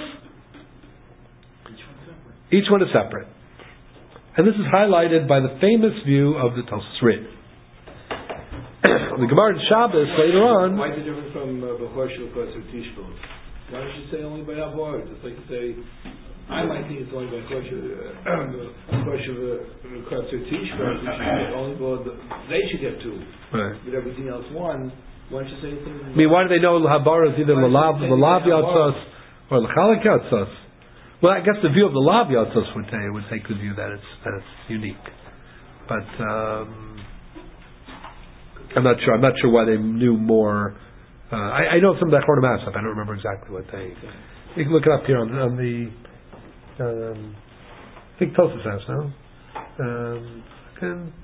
Each one is separate. And this is highlighted by the famous view of the Tosfos Rid. The Gemara in Shabbos later on. Why is it different from Bechor Shulchan or Tishbos? Why don't you say only by Havara? Just like you say, I might think it's only by Bechor Shulchan or Tishbos. Only they should get two. Right. With everything else one. Why don't you say anything? I mean, why do they know Havara is either Lalav Yatzos or L'Chalek Yatzos? Well, I guess the view of the Lav Yatzos would take would take the view that it's that it's unique, but um, I'm not sure. I'm not sure why they knew more. Uh, I, I know some of that Chordim Asaf. I don't remember exactly what they. You can look it up here on, on the. Um, I think Tosfos has no. Um, can.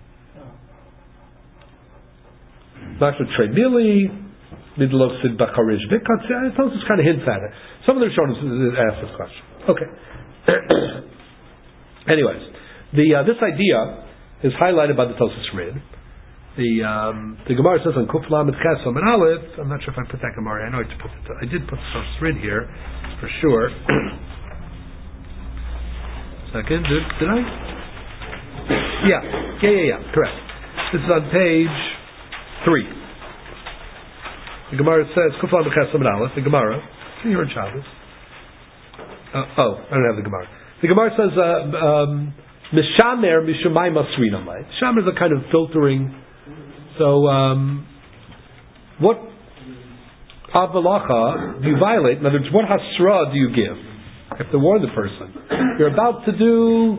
Dr. Trey Mili, middle of Sid Bacharish Vikatz. Tosfos kind of hints at it. Some of the Rishonim ask this question. Okay. Anyways, the uh, this idea is highlighted by the Tosfos Rid. The um, the Gemara says on Kuf Lamed Ches Amud Aleph. I'm not sure if I put that Gemara. I know I put it. I did put the Tosfos Rid here for sure. Second, did, did I? Yeah, yeah, yeah, yeah. Correct. This is on page three. The Gemara says Kuf Lamed Ches Amud Aleph. The Gemara. See here in Shabbos. Uh, oh, I don't have the Gemara. The Gemara says, Mishamer Mishamai Masrinam. Shamer is a kind of filtering. So, um, what Avalacha do you violate? In other words, what Hasra do you give? You have to warn the person. You're about to do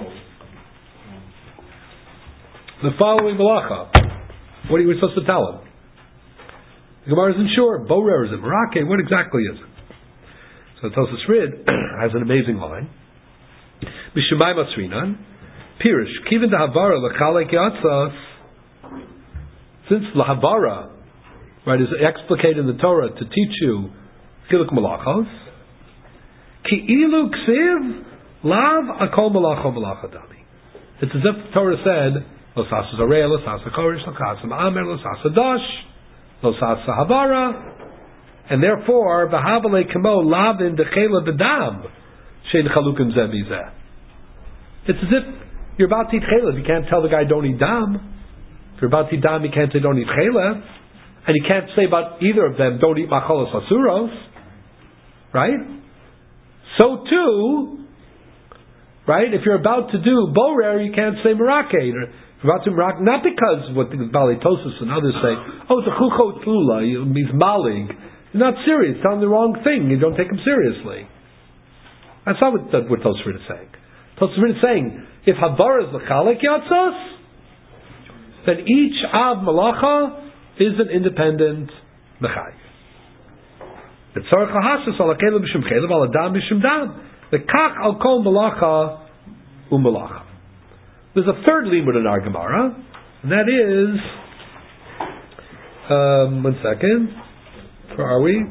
the following Malacha. What are you supposed to tell him? The Gemara isn't sure. Borer, is it Merake? What exactly is it? So Tosfos Rid has an amazing line. Mishamai Masrinan, Pirish, Kivin Havara L'Chalek Yatzas. Since L'Havara, right, is explicated in the Torah to teach you Chiluk Malachos, Ki Ilu Ksiv Lav Akol Malacho Malacha Dami. It's as if the Torah said, Losasa Zareh, Losasa Korish, Losasa Ma'amer, Losasa Dosh, Losasa Havara. And therefore, v'havale kamo lavin dechela b'dam shein chalukim zeh mizeh. It's as if you're about to eat chelev. You can't tell the guy don't eat dam. If you're about to eat dam, you can't say don't eat chelev, and you can't say about either of them don't eat macholos asuros. Right? So too, right? If you're about to do borer, you can't say merake. If you're about to merake, not because what the Balei Tosfos and others say. Oh, it's a chuchot lula. It means malig. You're not serious. Tell them the wrong thing. You don't take them seriously. That's not what, that, what Tosfos Rid is saying. Tosfos Rid is saying, if Havara is l'chalek yatzos, then each av malacha is an independent mechai. The tzarech ha'hasas al ha'kelev b'shem kelev al adam b'shem dam. The kach al kol malacha u'malacha. There's a third limud in our Gemara, and that is, um, one second. Where are we?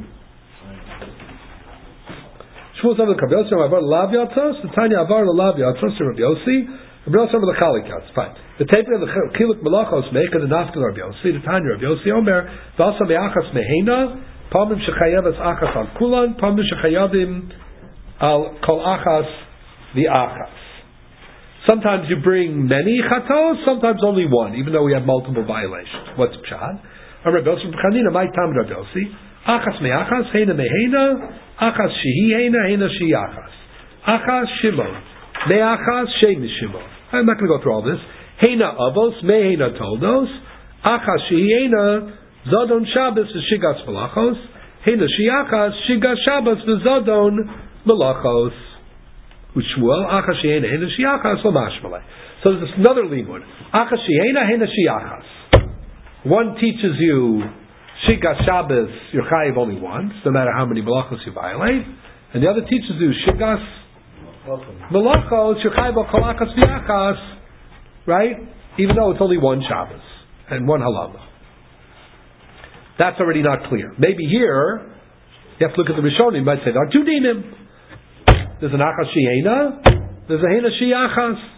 Shmuel Zav Rabbi Yossi Avar Lav Yatzos. The Tanya Avar Lav Yatzos to Rabbi Yossi. Rabbi Yossi Avar L'Chalik Yatzos. Fine. The taping of the Chiluk Melachos make the Nafkel Rabbi Yossi. The Tanya Rabbi Yossi Omer V'asa Me'achas Mehena Pamim Shechayev Es Achas Al Kulan Pamim Shechayavim Al Kol Achas V'Achas. Sometimes you bring many chatos, sometimes only one, even though we have multiple violations. What's pshat? Rabbi Yossi B'Chanina Mai Tam Rabbi Yossi Achas Me'achas Heina Mehena Achas Shehi Heina Heina Shehi Achas Achas Shimon Me'achas Shehi Shimon. I'm not going to go through all this. Heina Avos Me'heina Toldos Achas Shehi Heina Zodon Shabbos V'Shigas Malachos Heina Shehi Achas Shigas Shabbos V'Zodon Malachos U'Shmuel Achas Shehi Heina Heina Shehi Achas L'Mashmalei. So there's another limud. Achas Shehi Heina Heina Shehi Achas. One teaches you Shigas Shabbos, you're chayiv only once, no matter how many malachos you violate. And the other teaches you Shigas malachos, you're chayiv kol achas v'achas, right? Even though it's only one Shabbos and one halama. That's already not clear. Maybe here, you have to look at the Rishonim, you might say, there are two dinim. There's an achas she'ena, there's a hena she'achas.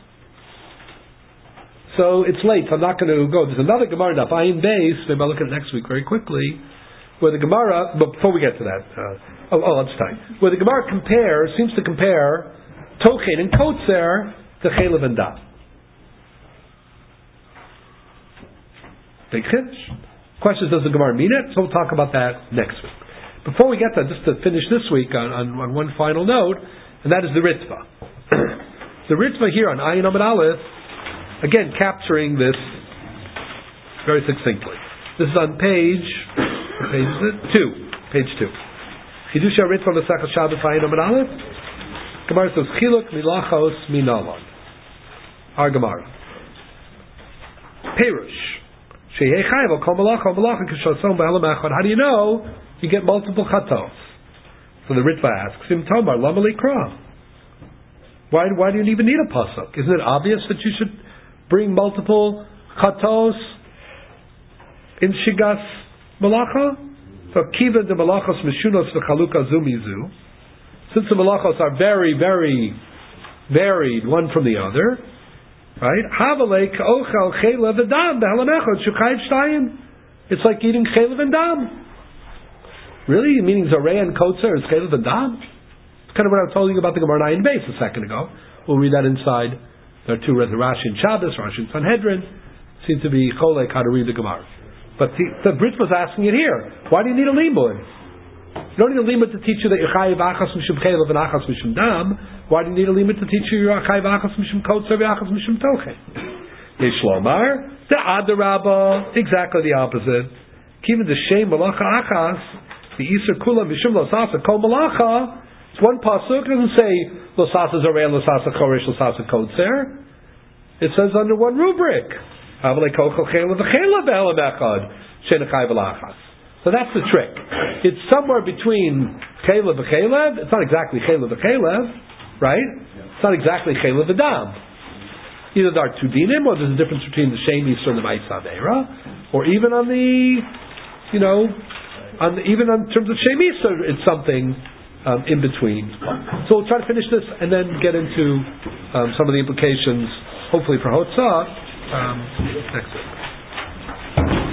So it's late, so I'm not going to go. There's another Gemara, Daf Ayin Beis, maybe I'll look at it next week very quickly, where the Gemara, but before we get to that, uh, oh, oh, let's time, where the Gemara compares, seems to compare Tochen and Kotzer to Chelev and Dam. Big Chiddush. Question is, does the Gemara mean it? So we'll talk about that next week. Before we get to that, just to finish this week on, on, on one final note, and that is the Ritva. The Ritva here on Ayin Amud Aleph, again, capturing this very succinctly. This is on page, what page is it? Two. Page two. Chidush HaRitva Masechah Shabbos Ayin Amud Aleph. Gemara says, Chiluk Milachos Minalon. Our Gemara. Perush. Sheyei Chayv Kol Malacha Malacha Kishasom B'Elam Echad. How do you know you get multiple chatos? So the Ritva asks him, Tomar, Lama Likra. Why, why do you even need a pasuk? Isn't it obvious that you should bring multiple chatos in Shigas Malacha? So Kiva de Malachos Mishunos v'Chaluka Zumizu. Since the Malachos are very, very varied one from the other, right? Havalei k'ochel chelev v'dam b'helam echad shukayv shtayim. It's like eating chelev and dam. Really? Meaning Zarei and Kotzer is chelev and dam? It's kind of what I was telling you about the Gemara Ayin Beis a second ago. We'll read that inside. There are two, Rashi and Shabbos, Rashi and Sanhedrin. Seem to be cholek how to read the Gemara. But the, the Brit was asking it here. Why do you need a limud? You don't need a limud to teach you that you're chayiv achas mishum chelev and achas mishum dam. Why do you need a limud to teach you you're chayiv achas mishum kotzer v'achas mishum tochen? Yishlomar, the adarabba, exactly the opposite. Kiven the shem malacha achas, the iser kula mishum losasa kol malacha. It's one pasuk. It doesn't say losasa zarei, losasa choresh, losasa kotzer. It says under one rubric. So that's the trick. It's somewhere between chelev and chelev. It's not exactly chelev and chelev, right? It's not exactly chelev and dam. Either there are two dinim, or there's a difference between the shem yisur and the ma'isa meira, or even on the, you know, on the, even in terms of shem yisur, it's something um, in between. So we'll try to finish this and then get into um, some of the implications, hopefully for Hotzah, um, next week.